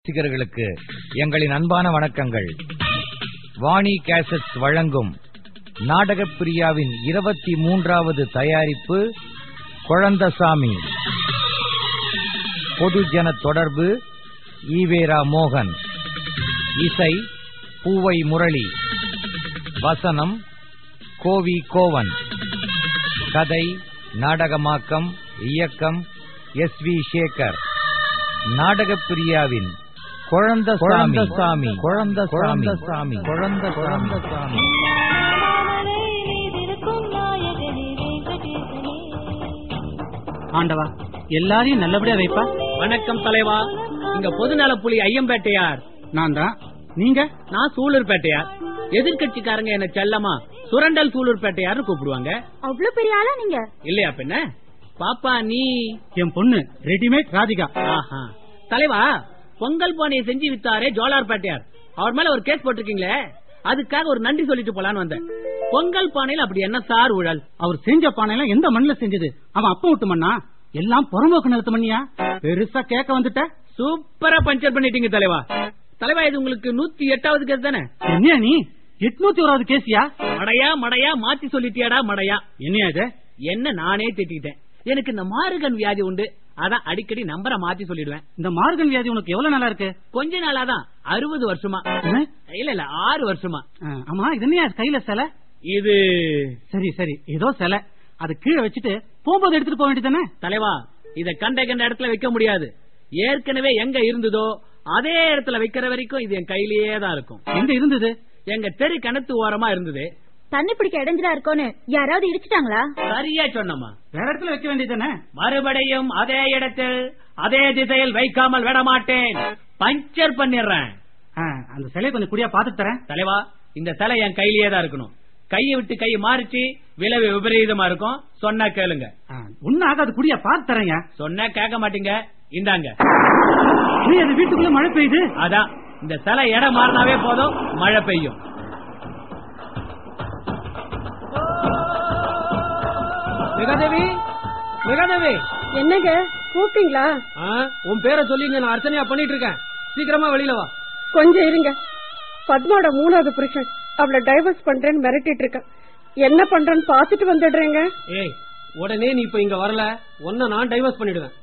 ரசிகர்களுக்கு எங்களின் அன்பான வணக்கங்கள். வாணி கேசட்ஸ் வழங்கும் நாடகப் பிரியாவின் 23வது தயாரிப்பு குழந்தசாமி. பொதுஜன தொடர்பு ஈவேரா மோகன், இசை பூவை முரளி, வசனம் கோவி கோவன், கதை நாடகமாக்கம் இயக்கம் SV சேகர். நாடகப் பிரியாவின் குழந்தசாமி. ஆண்டவா, எல்லாரையும் நல்லபடியா வைப்பா. வணக்கம் தலைவா. இங்க பொதுநல புலி ஐயம்பேட்டையார். நான் தான். நீங்க? நான் சூலூர்பேட்டையார். எதிர்கட்சிக்காரங்க என்ன செல்லமா சுரண்டல் சூலூர்பேட்டையார் கூப்பிடுவாங்க. அவ்வளவு பெரிய ஆளா நீங்க? இல்லையா பின்ன? பாப்பா நீ? என் பொண்ணு ரெடிமேட் ராதிகா. ஆஹா. தலைவா, பொங்கல் பானையை செஞ்சு வித்தாரே ஜோலார்பேட்டையார், அவர் மேல ஒரு கேஸ் போட்டிருக்கீங்களே, அதுக்காக ஒரு நன்றி சொல்லிட்டு போலான்னு வந்தேன். பொங்கல் பானையில அப்படி என்ன சார் ஊழல்? அவர் செஞ்ச பானையில எந்த மண்ணில செஞ்சது? அவன் அப்ப விட்டு மண்ணா? எல்லாம் புறம்போக்கு நிறுத்த மண்ணியா? பெருசா கேட்க வந்துட்ட. சூப்பரா பஞ்சர் பண்ணிட்டீங்க தலைவா. தலைவா, இது உங்களுக்கு 108வது கேஸ் தானே? என்ன நீ 801வது கேசியா? மடையா மாத்தி சொல்லிட்டியாடா மடையா. என்ன இது? என்ன நானே திட்டிட்டேன். எனக்கு இந்த மார்கன் வியாதி உண்டு, அதான் அடிக்கடி நம்பரை மாத்தி சொல்லிடுவேன். இந்த மார்கன் வியாதி உனக்கு எவ்வளவு நாளா இருக்கு? கொஞ்ச நாளாதான். 60 வருஷமா. இல்ல 6 வருஷமா. ஆமா, இது என்ன கையில சிலை? இது சரி ஏதோ சிலை. அது கீழே வச்சுட்டு போகும்போது எடுத்துட்டு போக வேண்டியதானே? தலைவா, இத கண்ட இடத்துல வைக்க முடியாது. ஏற்கனவே எங்க இருந்ததோ அதே இடத்துல வைக்கிற வரைக்கும் இது என் கையிலேயே தான் இருக்கும். எங்க இருந்தது? எங்க தெரு கிணத்து ஓரமா இருந்தது. தண்ணி பிடிக்க இடைஞ்சலா இருக்கோன்னு யாராவது இடிச்சிட்டாங்களா? சரியா சொன்னமா. வேற இடத்துல வைக்க வேண்டியதானே? மறுபடியும் அதே இடத்தில் அதே திசையில் வைக்காமல் விட மாட்டேன். பஞ்சர் பண்ணிடுறேன். அந்த சிலையை கொஞ்சம் குடியா பாத்துட்டு தரேன். தலைவா, இந்த சிலை என் கையிலேயே தான் இருக்கணும். கையை விட்டு கை மாறிச்சு விளைவு விபரீதமா இருக்கும். சொன்னா கேளுங்க. ஒன்னும் ஆகாது, குடியா பாத்து தரேங்க. சொன்னா கேட்க மாட்டீங்க. இந்தாங்க. அது வீட்டுக்குள்ள மழை பெய்யுது. அதான், இந்த சிலை இடம் மாறினாவே போதும், மழை பெய்யும். மெகாதேவி, என்னங்க கூப்பிட்டீங்களா? உன் பேரை சொல்லிங்க, நான் அர்ச்சனையா பண்ணிட்டு இருக்கேன். சீக்கிரமா வெளியில வா. கொஞ்சம் இருங்க. பத்மாவோட 3வது புருஷன் அவளை டைவர்ஸ் பண்றேன்னு மிரட்டிட்டு இருக்க. என்ன பண்றேன்னு பாத்துட்டு வந்துடுறேங்க. ஏய், உடனே நீ இப்ப இங்க வரல, உன்ன நான் டைவர்ஸ் பண்ணிடுவேன்.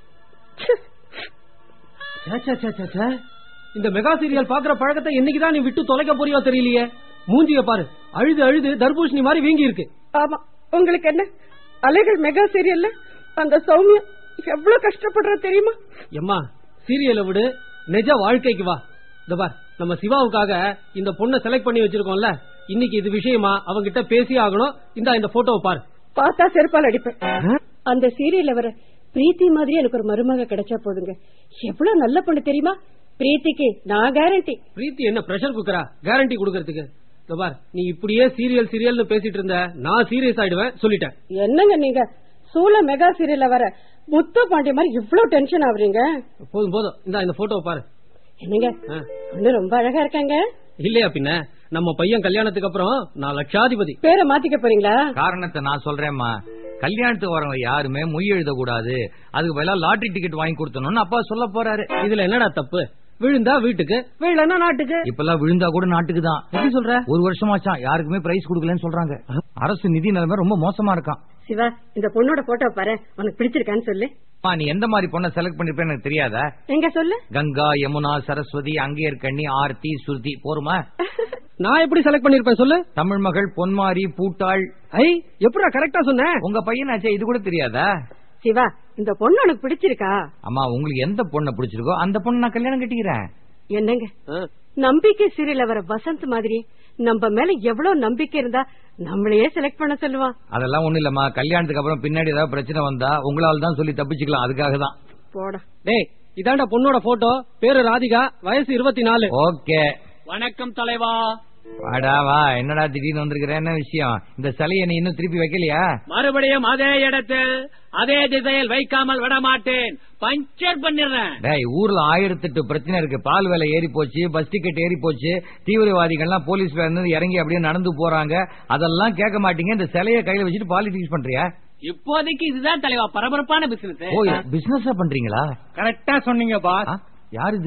இந்த மெகா சீரியல் பாக்குற பழக்கத்தை என்னைக்குதான் நீ விட்டு தொலைக்க போறியோ தெரியலையே. மூஞ்சிய பாரு, அழுது அழுது தர்பூஷணி மாதிரி வீங்கி இருக்கு. ஆமா, உங்களுக்கு என்ன அலைகள் மெகா சீரியல்ல அந்த சௌமியா எவ்வளவு கஷ்டப்படுற தெரியுமா? எம்மா, சீரியலை விடு, நிஜ வாழ்க்கைக்கு வா. இந்த பார், நம்ம சிவாவுக்காக இந்த பொண்ணை செலக்ட் பண்ணி வச்சிருக்கோம்ல, இன்னைக்கு இது விஷயமா அவங்கிட்ட பேசி ஆகணும். இந்த போட்டோவை பாரு. பார்த்தா செருப்பால் அடிப்பேன். அந்த சீரியல்ல வர பிரீத்தி மாதிரி எனக்கு ஒரு மருமக கிடைச்சா போதுங்க. எவ்வளவு நல்ல பொண்ணு தெரியுமா? பிரீத்திக்கு நான் கேரண்டி. பிரீத்தி என்ன பிரஷர் குக்கரா கேரண்டி குடுக்கறதுக்கு? இந்த பார், நீ இப்படியே சீரியல் பேசிட்டு இருந்த நான் சீரியஸ் ஆயிடுவேன், சொல்லிட்டேன். என்னங்க நீங்க சூல மெகா சீரியல்ல வர முத்து பாண்டிய மாதிரி இவ்வளவு டென்ஷன் ஆகுறீங்க? போதும், இந்த போட்டோவை பாரு. என்னங்க, ஒண்ணு ரொம்ப அழகா இருக்காங்க. இல்லையா பின்ன? நம்ம பையன் கல்யாணத்துக்கு அப்புறம் நான் லட்சாதிபதி. பேரை மாத்திக்க போறீங்களா? காரணத்தை நான் சொல்றேன்மா. கல்யாணத்துக்கு வரவங்க யாருமே மொய் எழுத கூடாது, அதுக்கு பதிலா லாட்டரி டிக்கெட் வாங்கி கொடுத்தணும்னு அப்பா சொல்ல போறாரு. இதுல என்னடா தப்பு? விழுந்தா வீட்டுக்கு, விழலன்னா நாட்டுக்கு. இப்பெல்லாம் விழுந்தா கூட நாட்டுக்கு தான். எப்படி சொல்ற? 1 வருஷமாச்சான் யாருக்குமே பிரைஸ் கொடுக்கலன்னு சொல்றாங்க. அரசு நிதி நிலைமை ரொம்ப மோசமா இருக்கான். சிவா, இந்த பொண்ணோட போட்டோ பாரு, உனக்கு பிடிச்சிருக்கான்னு சொல்லு. நீ எந்த மாதிரி பொண்ணை செலக்ட் பண்ணிருப்பேன்னு எனக்கு தெரியாதா? எங்க சொல்லு. கங்கா, யமுனா, சரஸ்வதி, அங்கேயர்கண்ணி, ஆர்த்தி, சுருதி போருமா? நான் எப்படி செலக்ட் பண்ணிருப்பேன் சொல்லு. தமிழ் மகள், பொன்மாரி, பூட்டாள். எப்படா கரெக்டா சொன்ன? உங்க பையனாச்சே, இது கூட தெரியாதா? சிவா, இந்த பொண்ணு உனக்கு பிடிச்சிருக்கா? அம்மா, உங்களுக்கு எந்த பொண்ணை பிடிச்சிருக்கோ அந்த பொண்ணு நான் கல்யாணம் கட்டிக்கிறேன். என்னங்க, நம்பிக்கை சீரியல்ல வர வசந்த் மாதிரி நம்ம மேல எவ்வளவு நம்பிக்கை இருந்தா நம்மளையே செலக்ட் பண்ண சொல்லுவான். அதெல்லாம் ஒண்ணு இல்லம்மா. கல்யாணத்துக்கு அப்புறம் பின்னாடி ஏதாவது பிரச்சனை வந்தா உங்களால தான் சொல்லி தப்பிச்சுக்கலாம், அதுக்காக தான். போடா. டேய், இதாண்டா பொண்ணோட போட்டோ. பேரு ராதிகா, வயசு 24. ஓகே. வணக்கம் தலைவா. வாடா வா. என்னடா திடீர்னு வந்திருக்கிற, என்ன விஷயம்? இந்த சிலையை நீ இன்னும் திருப்பி வைக்கலையா? மறுபடியும் அதே இடத்தில் அதே திசையில் வைக்காமல் விட மாட்டேன். பஞ்சர் பண்ணிடுறேன். டேய், ஊர்ல 1008 பிரச்சனை இருக்கு. பால் விலை ஏறி போச்சு, பஸ் டிக்கெட் ஏறி போச்சு, தீவிரவாதிகள்லாம் போலீஸ்ல இருந்து இறங்கி அப்படியே நடந்து போறாங்க. அதெல்லாம் கேட்க மாட்டீங்க. இந்த சிலையை கையில வச்சுட்டு பாலிடிக்ஸ் பண்றியா? இப்போதைக்கு இதுதான் தலைவா பரபரப்பான பிசினஸ். ஓ, பிசினஸா பண்றீங்களா? கரெக்டா சொன்னீங்க பாஸ். யாரு இது?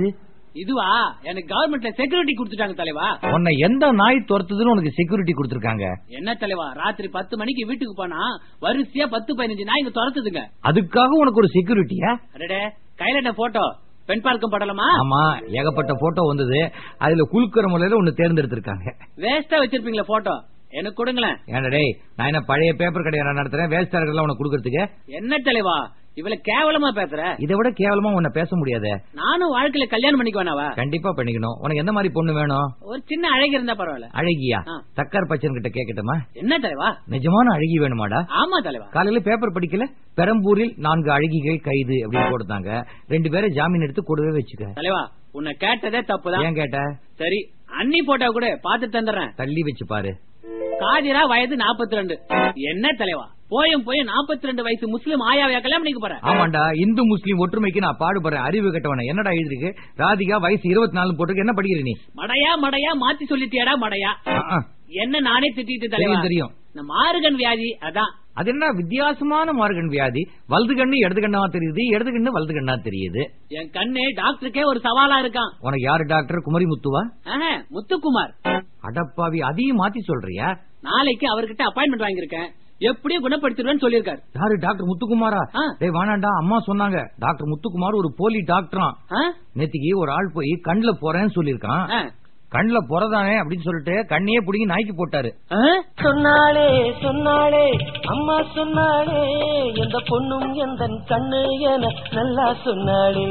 இதுவா எனக்கு கவர்மெண்ட்ல செக்யூரிட்டி கொடுத்துட்டாங்க தலைவா. உன்னை எந்த நாய் துரத்துதுன்னு உனக்கு செக்யூரிட்டி கொடுத்திருக்காங்க? என்ன தலைவா, ராத்திரி 10 மணிக்கு வீட்டுக்கு போனா வரிசையா 10-15 நாய் இங்க துரத்துதுங்க. அதுக்காக உனக்கு ஒரு செக்யூரிட்டியா? அடடே, கையில என்ன போட்டோ பெண் பார்க்கும் படலமா? ஆமா, ஏகப்பட்ட போட்டோ வந்தது. அதுல குலுக்குற முறையில ஒன்னு தேர்ந்தெடுத்திருக்காங்க. வேஸ்டா வச்சிருப்பீங்களா போட்டோ? எனக்கு கொடுங்களேன். ஏன்டா நான் என்ன பழைய பேப்பர் கடையை நடத்துறேன் வேஸ்டா இருக்கலாம் உனக்கு கொடுக்கறதுக்கு? என்ன தலைவா இவ்வளவு கேவலமா பேசுற? இதை விட கேவலமா உன்ன பேச முடியாது. நானும் வாழ்க்கையில கல்யாணம் பண்ணிக்குவானாவா? கண்டிப்பா பண்ணிக்கணும். உனக்கு எந்த மாதிரி பொண்ணு வேணும்? ஒரு சின்ன அழகி இருந்தா பரவாயில்ல. அழகியா? தக்கார் பச்சன் கிட்ட கேட்கட்டுமா? என்ன தலைவா? நிஜமான அழகி வேணுமாடா? ஆமா தலைவா. காலையில பேப்பர் படிக்கல, பெரம்பூரில் 4 அழகிகள் கைது அப்படின்னு போட்டாங்க. 2 பேரை ஜாமீன் எடுத்து கூடவே வச்சுக்க. தலைவா உன்னை கேட்டதே தப்புதான். ஏன் கேட்ட? சரி, அண்ணி போட்டா கூட பாத்து தந்துடுறேன். தள்ளி வச்சு பாரு. காதிரா வயது 42. என்ன தலைவா, போயும் 42 வயசு முஸ்லிம் ஆயாவையா கல்யாணம் பண்ணிக்க போறேன்? ஆமாண்டா, இந்து முஸ்லீம் ஒற்றுமைக்கு நான் பாடுபடுறேன். அறிவு கட்டவன என்னடா எழுதிருக்கு? ராதிகா வயசு 24 போட்டுருக்கு. என்ன படிக்கிற நீ? மடையா மடையா மாத்தி சொல்லிட்டியாடா மடையா. என்ன நானே திட்டிட்டு தலைவா. தெரியும். மார்கன் வியாதி அதான். அது என்ன வித்தியாசமான மார்கன் வியாதி? வலது கண்ணு இடது கண்ணா தெரியுது, இடது கண்ணு வலது கண்ணா தெரியுது. என் கண்ணு டாக்டருக்கே ஒரு சவாலா இருக்கான். உனக்கு யாரு டாக்டர்? குமரி முத்துவா? முத்துக்குமார். அடப்பாவி, அதையும் மாத்தி சொல்றியா? நாளைக்கு அவர்கிட்ட அப்பாயின்மெண்ட் வாங்கியிருக்கேன். எப்படியும் குணப்படுத்திடுவேன்னு சொல்லிருக்காரு. யாரு? டாக்டர் முத்துக்குமாரா? டேய் வானாண்டா, அம்மா சொன்னாங்க டாக்டர் முத்துக்குமார் ஒரு போலி டாக்டரா. நேத்திக்கு ஒரு ஆள் போய் கண்ணுல போறேன்னு சொல்லிருக்கான். கண்ணுல போறதானே அப்படின்னு சொல்லிட்டு கண்ணையே புடிங்கி நாய்க்கு போட்டாரு. சொன்னாளே சொன்னாளே அம்மா சொன்னாளே, எந்த பொண்ணும் எந்த கண்ணு என நல்லா சொன்னாளே.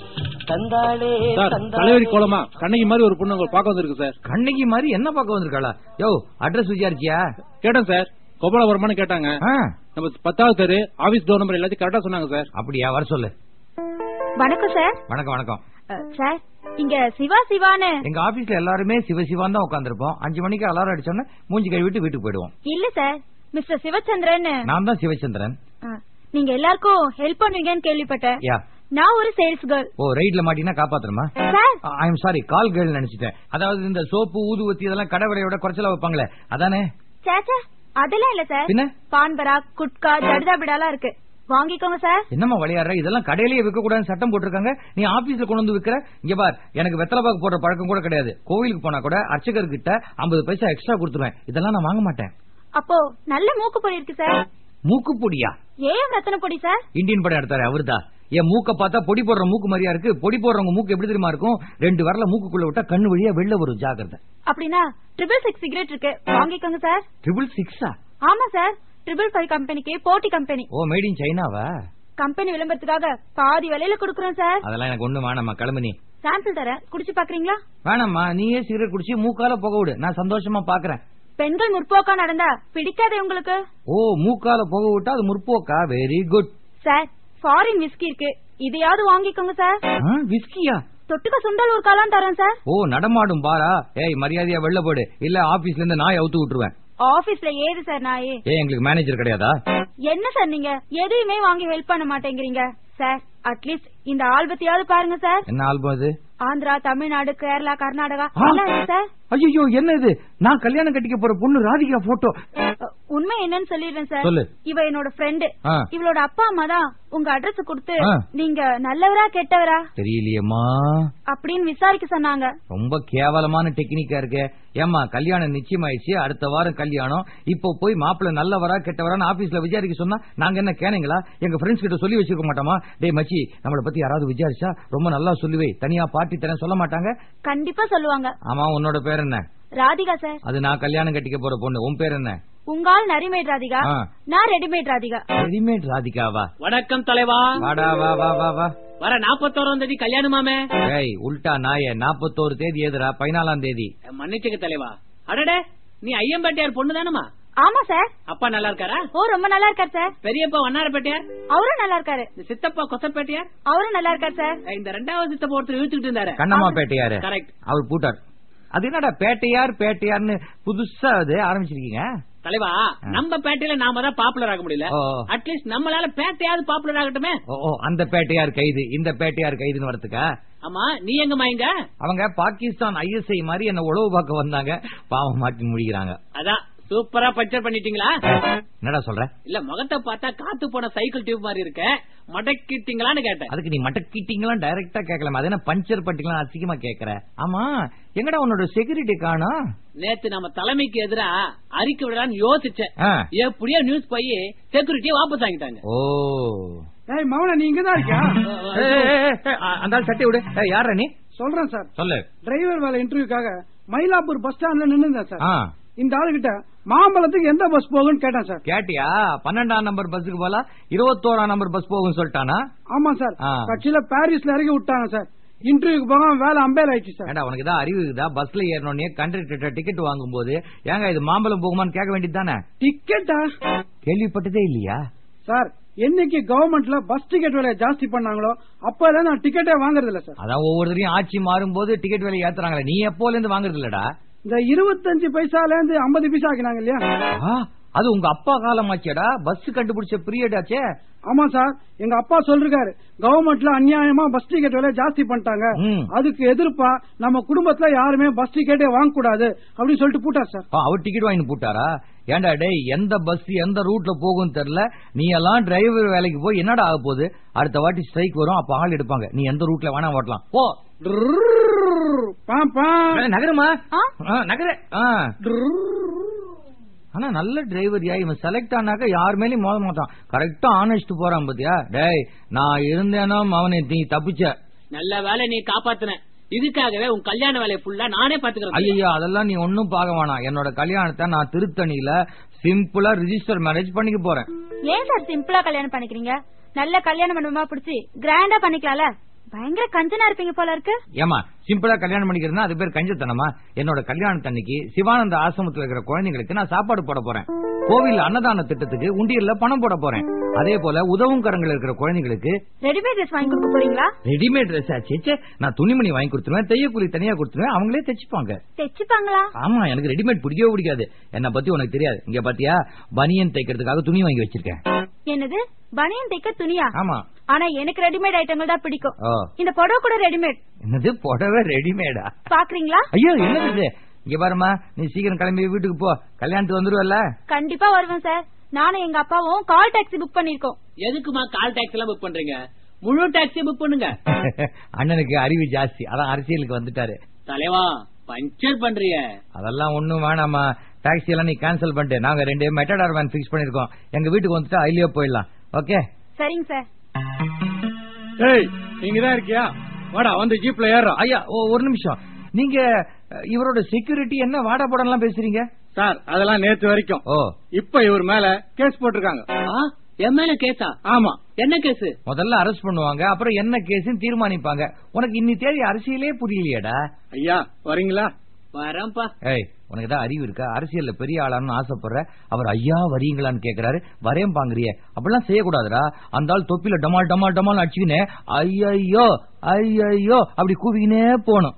தந்தாளே தலைவரி கோலமா கண்ணகி மாதிரி ஒரு பொண்ணு பார்க்க வந்திருக்கு சார். கண்ணகி மாதிரி என்ன பார்க்க வந்திருக்காளா? யோ, அட்ரஸ் விசாரிச்சியா? கேட்டேன் சார். கோபாலபுரமானு கேட்டாங்க. நம்ம 10வது தெரு ஆபீஸ் டோர் நம்பர் எல்லாத்தையும் கரெக்டா சொன்னாங்க சார். அப்படியா? வர சொல்லு. வணக்கம் சார். வணக்கம் வணக்கம் சார். இங்க சிவா சிவான்னு எங்க ஆபீஸ்ல எல்லாருமே சிவசிவான் தான் உட்காந்துருப்போம். 5 மணிக்கு அலாரம் அடிச்சோன்னா மூஞ்சி கழுவிட்டு வீட்டுக்கு போயிடுவோம். இல்ல சார், மிஸ்டர் சிவச்சந்திரன். நான் தான் சிவச்சந்திரன். நீங்க எல்லாருக்கும் ஹெல்ப் பண்ணுவீங்கன்னு கேள்விப்பட்டேன். நான் ஒரு சேல்ஸ் கேர்ள். ஓ, ரைட்ல மாட்டினா காப்பாத்தணுமா? I am sorry, call girl நினைச்சிட்டேன். அதாவது இந்த சோப்பு ஊதுவத்தி இதெல்லாம் கடை விலையோட குறைச்சலா வைப்பாங்களே அதானே? சாச்சா, அதெல்லாம் இல்ல சார். பான்பரா, குட்கா, ஜடுதா பிடாலாம் இருக்கு, வாங்கிக்கோங்க சார். என்னமா விளையாடுற? இதெல்லாம் கடையிலேயே விற்க கூடாதுன்னு சட்டம் போட்டிருக்காங்க. நீ ஆபீஸ்ல கொண்டு வந்து விற்கிற. இங்க பார், எனக்கு வெத்தலை பாக்கு போடுற பழக்கம் கூட கிடையாது. கோவிலுக்கு போனா கூட அர்ச்சகர் கிட்ட 50 பைசா எக்ஸ்ட்ரா கொடுத்துருவேன். இதெல்லாம் நான் வாங்க மாட்டேன். அப்போ நல்ல மூக்கு பொடி இருக்கு சார். மூக்கு பொடியா? ஏன் ரத்தன பொடி சார்? இந்தியன் படம் எடுத்தாரு அவர்தான். என் மூக்க பார்த்தா பொடி போடுற மூக்கு மாதிரியா இருக்கு. பொடி போடுறவங்க மூக்கு எப்படி தெரியுமா இருக்கும்? 2 வரல மூக்குக்குள்ள விட்டா கண்ணு வழியா வெளில வரும். ஜாக்கிரதை. அப்படின்னா 666 சிகரெட் இருக்கு, வாங்கிக்கோங்க சார். 666? ஆமா சார், 555 கம்பெனிக்கு போட்டி கம்பெனி. ஓ, மேட் இன் சைனாவா? கம்பெனி விளம்பரத்துக்காக பாதி விலையில கொடுக்கறோம் சார். அதெல்லாம் எனக்கு ஒண்ணு வேணாமா, கிளம்பு நீ. சாம்பிள் தரேன், குடிச்சு பாக்குறீங்களா? வேணாமா, நீயே சிகரெட் குடிச்சு மூக்கால புக விடு, நான் சந்தோஷமா பாக்குறேன். பெண்கள் முற்போக்கா நடந்தா பிடிக்காதே உங்களுக்கு? ஓ, மூக்கால புக விட்டா அது முற்போக்கா? Very good sir. Foreign whisky இருக்கு, இதையாவது வாங்கிக்கோங்க சார். விஸ்கியா? தொட்டுக்க சுண்டல் ஒரு காலம் தரேன் சார். ஓ, நடமாடும் பாரா? ஏய், மரியாதையா வெளில போடு, இல்ல ஆபீஸ்ல இருந்து நாய் அவுத்து விட்டுருவேன். ஆபீஸ்ல ஏது சார் நாயே? எங்களுக்கு மேனேஜர் கிடையாதா? என்ன சார் நீங்க எதையுமே வாங்கி ஹெல்ப் பண்ண மாட்டேங்கிறீங்க சார்? அட்லீஸ்ட் இந்த ஆல்பத்தையாவது பாருங்க சார். என்ன ஆல்பம் அது? ஆந்திரா, தமிழ்நாடு, கேரளா, கர்நாடகா சார். ஐயோ, என்ன இது? நான் கல்யாணம் கட்டிக்க போற பொண்ணு ராதிகா போட்டோ. உண்மை என்னன்னு சொல்லிடுறேன் சார். இவ என்னோட ஃப்ரெண்டு. இவளோட அப்பா அம்மா தான் உங்க அட்ரஸ் கொடுத்து நீங்க நல்லவரா கெட்டவரா தெரியலையம்மா அப்படின்னு விசாரிக்க சொன்னாங்க. ரொம்ப கேவலமான டெக்னிக்கா இருக்கு. ஏமா, கல்யாணம் நிச்சயமாயிடுச்சு, அடுத்த வாரம் கல்யாணம். இப்போ போய் மாப்பிள்ள நல்லவரா கெட்டவரான்னு ஆபீஸ்ல விசாரிக்க சொன்னா நாங்க என்ன கேனீங்களா? எங்க ஃப்ரெண்ட்ஸ் கிட்ட சொல்லி வச்சிருக்க மாட்டோமா? டேய் மச்சி, நம்மள பத்தி யாராவது விசாரிச்சா ரொம்ப நல்லா சொல்லுவே, தனியா பார்ட்டி தரேன் சொல்ல மாட்டாங்க? கண்டிப்பா சொல்லுவாங்க. ஆமா, உன்னோட பேர் என்ன? ராதிகா சார். அது நான் கல்யாணம் கட்டிக்க போற பொண்ணு. உன் பேர் என்ன? உங்கால் நரிமேட் ராதிகா, நான் ரெடிமேட் ராதிகா. ரெடிமேட் ராதிகாவா? வணக்கம் தலைவா. வாடா, வா வா வா வா. வர 41ஆம் தேதி கல்யாணமாமே. ஏய், உல்டா நாயே, 41 தேதி எதுரா? 14ஆம் தேதி. மன்னிச்சுக்க தலைவா. அடடே, நீ ஐயம்பேட்டையார் பொண்ணு தானமா? ஆமா சார். அப்பா நல்லா இருக்காரா? ஓ, ரொம்ப நல்லா இருக்காரு சார். பெரியப்பா வண்ணாரப்பேட்டையார்? அவரும் நல்லா இருக்காரு. சித்தப்பா கொசப்பேட்டையார்? அவரும் நல்லா இருக்காரு சார். இந்த 2வது சித்தப்பா ஒருத்தர் இழுத்துக்கிட்டு இருந்தாரு. கண்ணம்மா பேட்டையாரு? கரெக்ட். அவர் பூட்டார். அது என்னடா பேட்டையார் பேட்டையார்னு புதுசா ஆரம்பிச்சிருக்கீங்க தலைவா? நம்ம பேட்டையில நாம தான் பாப்புலர் ஆக முடியல, அட்லீஸ்ட் நம்மளால பேட்டையாவது பாப்புலர் ஆகட்டுமே. ஓ, அந்த பேட்டையார் கைது, இந்த பேட்டையார் கைதுன்னு வரதுக்கா? ஆமா, நீ எங்க மாயங்க? அவங்க பாகிஸ்தான் ISI மாதிரி என்ன உளவு பார்க்க வந்தாங்க. பாவம் மாட்டி முடிக்கிறாங்க. அதான் சூப்பரா பஞ்சர் பண்ணிட்டீங்களா? என்னடா சொல்ற? இல்ல முகத்தை பார்த்தா காத்து போன சைக்கிள் டியூப் மாதிரி இருக்க, மடக்கிட்டீங்களான்னு கேட்டேன். அதுக்கு நீ மடக்கிட்டீங்களா டைரக்டா கேட்கலாம், அது என்ன பஞ்சர் பட்டிங்களா அசிங்கமா கேக்குற? ஆமா, எங்கடா உன்னோட செக்யூரிட்டி காணோம்? நேத்து நம்ம தலைமைக்கு எதிரா அறிக்கை விடலான்னு யோசிச்சேன். எப்படியோ நியூஸ் போய் செக்யூரிட்டியை வாபஸ் வாங்கிட்டாங்க. ஓ மௌன, நீ இங்கதான் இருக்கியா? அந்த சட்டை விடு. யார நீ? சொல்றேன் சார். சொல்லு. டிரைவர் வேலை இன்டர்வியூக்காக மயிலாப்பூர் பஸ் ஸ்டாண்ட்ல நின்னுந்தேன் சார். இந்த ஆளுகிட்ட மாம்பழத்துக்கு எந்த பஸ் போகும்னு கேட்டேன் சார். கேட்டியா? 12ஆம் நம்பர் பஸ்ஸுக்கு போல 21ஆம் நம்பர் பஸ் போகும் சொல்லிட்டானா? ஆமா சார். கட்சியில பாரிஸ்ல இறக்கி விட்டாங்க சார். இன்டர்வியூக்கு போகாம வேலை அம்பேல் ஆயிடுச்சு சார். ஏண்டா உனக்கு தான் அறிவு இருக்குதா? பஸ்ல ஏறனோடனே கண்டக்டர் டிக்கெட் வாங்கும் போது ஏங்க இது மாம்பழம் போகுமான்னு கேட்க வேண்டியது தானே? டிக்கெட்டா? கேள்விப்பட்டதே இல்லையா சார்? என்னைக்கு கவர்மெண்ட்ல பஸ் டிக்கெட் விலையை ஜாஸ்தி பண்ணாங்களோ அப்ப நான் டிக்கெட்டே வாங்குறது இல்ல சார். அதான் ஒவ்வொருத்தரையும் ஆட்சி மாறும் போது டிக்கெட் விலை ஏத்துறாங்களே, நீ எப்போல இருந்து வாங்குறது இல்லடா? இந்த 25 பைசால இருந்து 50 பைசா ஆக்கினாங்க இல்லையா? அது உங்க அப்பா காலமாச்சேடா, பஸ் கண்டுபிடிச்ச பீரியட் ஆச்சே. ஆமா சார், எங்க அப்பா சொல்றாரு கவர்மெண்ட்ல அநியாயமா பஸ் டிக்கெட் விலை ஜாஸ்தி பண்ணிட்டாங்க, அதுக்கு எதிர்ப்பா நம்ம குடும்பத்துல யாருமே பஸ் டிக்கெட்டே வாங்க கூடாது அப்படின்னு சொல்லிட்டு போட்டார் சார். அவர் டிக்கெட் வாங்கி போட்டாரா? ஏண்டா டேய், எந்த பஸ் எந்த ரூட்ல போகும் தெரியல, நீ எல்லாம் டிரைவர் வேலைக்கு போய் என்னடா ஆக போகுது? அடுத்த வாட்டி ஸ்ட்ரைக் வரும், அப்ப ஆள் எடுப்பாங்க. நீ எந்த ரூட்ல வேணா ஓட்டலாம் போ. நகரமா நகர. ஆனா நல்ல டிரைவர் யா, இவன் செலக்ட் ஆனாக்க யார் மேலயும் மோத மாட்டான், கரெக்டா ஆனஸ்ட் போறான் பாத்தியா? டேய் நான் இருந்தேனோ அவனை நீ தப்பிச்ச. நல்ல வேலை நீ காப்பாத்தின, இதுக்காகவே உன் கல்யாண வேலையை ஃபுல்லா நானே பாத்துக்கிறேன். ஐயா அதெல்லாம் நீ ஒன்னும் பாக்க வேணாம், என்னோட கல்யாணத்தை நான் திருத்தணியில சிம்பிளா ரிஜிஸ்டர் மேரேஜ் பண்ணிக்க போறேன். ஏன் சார் சிம்பிளா கல்யாணம் பண்ணிக்கிறீங்க? நல்ல கல்யாண மண்டபமா பிடிச்சி கிராண்டா பண்ணிக்கலாம்ல. பயங்கர கஞ்சனா இருப்பீங்க போல இருக்கு. ஏமா சிம்பிளா கல்யாணம் பண்ணிக்கிறதுனா அது பேர் கஞ்சத்தனமா? என்னோட கல்யாணத்தன்னைக்கு சிவானந்த ஆசிரமத்தில் இருக்கிற குழந்தைங்களுக்கு நான் சாப்பாடு போட போறேன். கோவில் அன்னதான திட்டத்துக்கு உண்டியல்ல பணம் போட போறேன். அதே போல உதவும் கரங்கள் இருக்கிற குழந்தைங்களுக்கு ரெடிமேட் ட்ரெஸ் வாங்கி கொடுக்க போறீங்களா? ரெடிமேட் ட்ரெஸ் ஆச்சு, நான் துணிமணி வாங்கி கொடுத்துருவேன், தையக்கூலி தனியா கொடுத்துருவேன், அவங்களே தைச்சுப்பாங்க. தைச்சுப்பாங்களா? ஆமா, எனக்கு ரெடிமேட் பிடிக்கவே பிடிக்காது. என்ன பத்தி உனக்கு தெரியாது. இங்க பாத்தியா, பனியன் தைக்கிறதுக்காக துணி வாங்கி வச்சிருக்கேன். என்னது பனியன் தைக்க துணியா? ஆமா. ஆனா எனக்கு ரெடிமேட் ஐட்டங்கள் தான் பிடிக்கும். இந்த புடவை கூட ரெடிமேட். என்னது புடவை ரெடிமேடா? பாக்குறீங்களா? ஐயோ என்னது? இங்க பாருமா, நீ சீக்கிரம் கிளம்பி வீட்டுக்கு போ, கல்யாணத்துக்கு வந்துருவல்ல? கண்டிப்பா வருவேன் சார். நானும் எங்க அப்பாவும் கால் டாக்ஸி புக் பண்ணிருக்கோம். எதுக்குமா கால் டாக்ஸி எல்லாம் புக் பண்றீங்க? முழு டாக்ஸி புக் பண்ணுங்க. அண்ணனுக்கு அறிவு ஜாஸ்தி, அதான் அரசியலுக்கு வந்துட்டாரு. தலைவா பஞ்சர் பண்றிய? அதெல்லாம் ஒண்ணும் வேணாமா, டாக்ஸி எல்லாம் நீ கேன்சல் பண்ணிட்டு நாங்க 2 மெட்டடார் வேன் பிக்ஸ் பண்ணிருக்கோம். எங்க வீட்டுக்கு வந்துட்டு ஐலியோ போயிடலாம். ஓகே சரிங்க சார். ஏய் நீங்கதான் இருக்கியா? வாடா வந்து ஜீப்ல ஏறோம். ஐயா ஒரு நிமிஷம், நீங்க இவரோட செக்யூரிட்டி என்ன வாடா போடலாம் பேசுறீங்க? சார் அதெல்லாம் நேத்து வரைக்கும். இப்ப இவர் மேல கேஸ் போட்டிருக்காங்க. என் மேல கேஸா? ஆமா. என்ன கேஸ்? முதல்ல அரெஸ்ட் பண்ணுவாங்க, அப்புறம் என்ன கேஸ் தீர்மானிப்பாங்க. உனக்கு இன்னி தேதி அரசியலே புரியலையாடா? ஐயா வரீங்களா? வரேன்பா. ஏய் உனக்கு தான் அறிவு இருக்கா? அரசியல்ல பெரிய ஆளான்னு ஆசைப்படுற, அவர் ஐயா வரீங்களான்னு கேக்குறாரு, வரேன் பாங்குறிய. அப்படிலாம் செய்யக்கூடாதுடா. அந்த ஆள் தொப்பில டமால் டமால் டமால் அடிச்சுக்கினே ஐயோ ஐயோ அப்படி கூவிக்கினே போகணும்.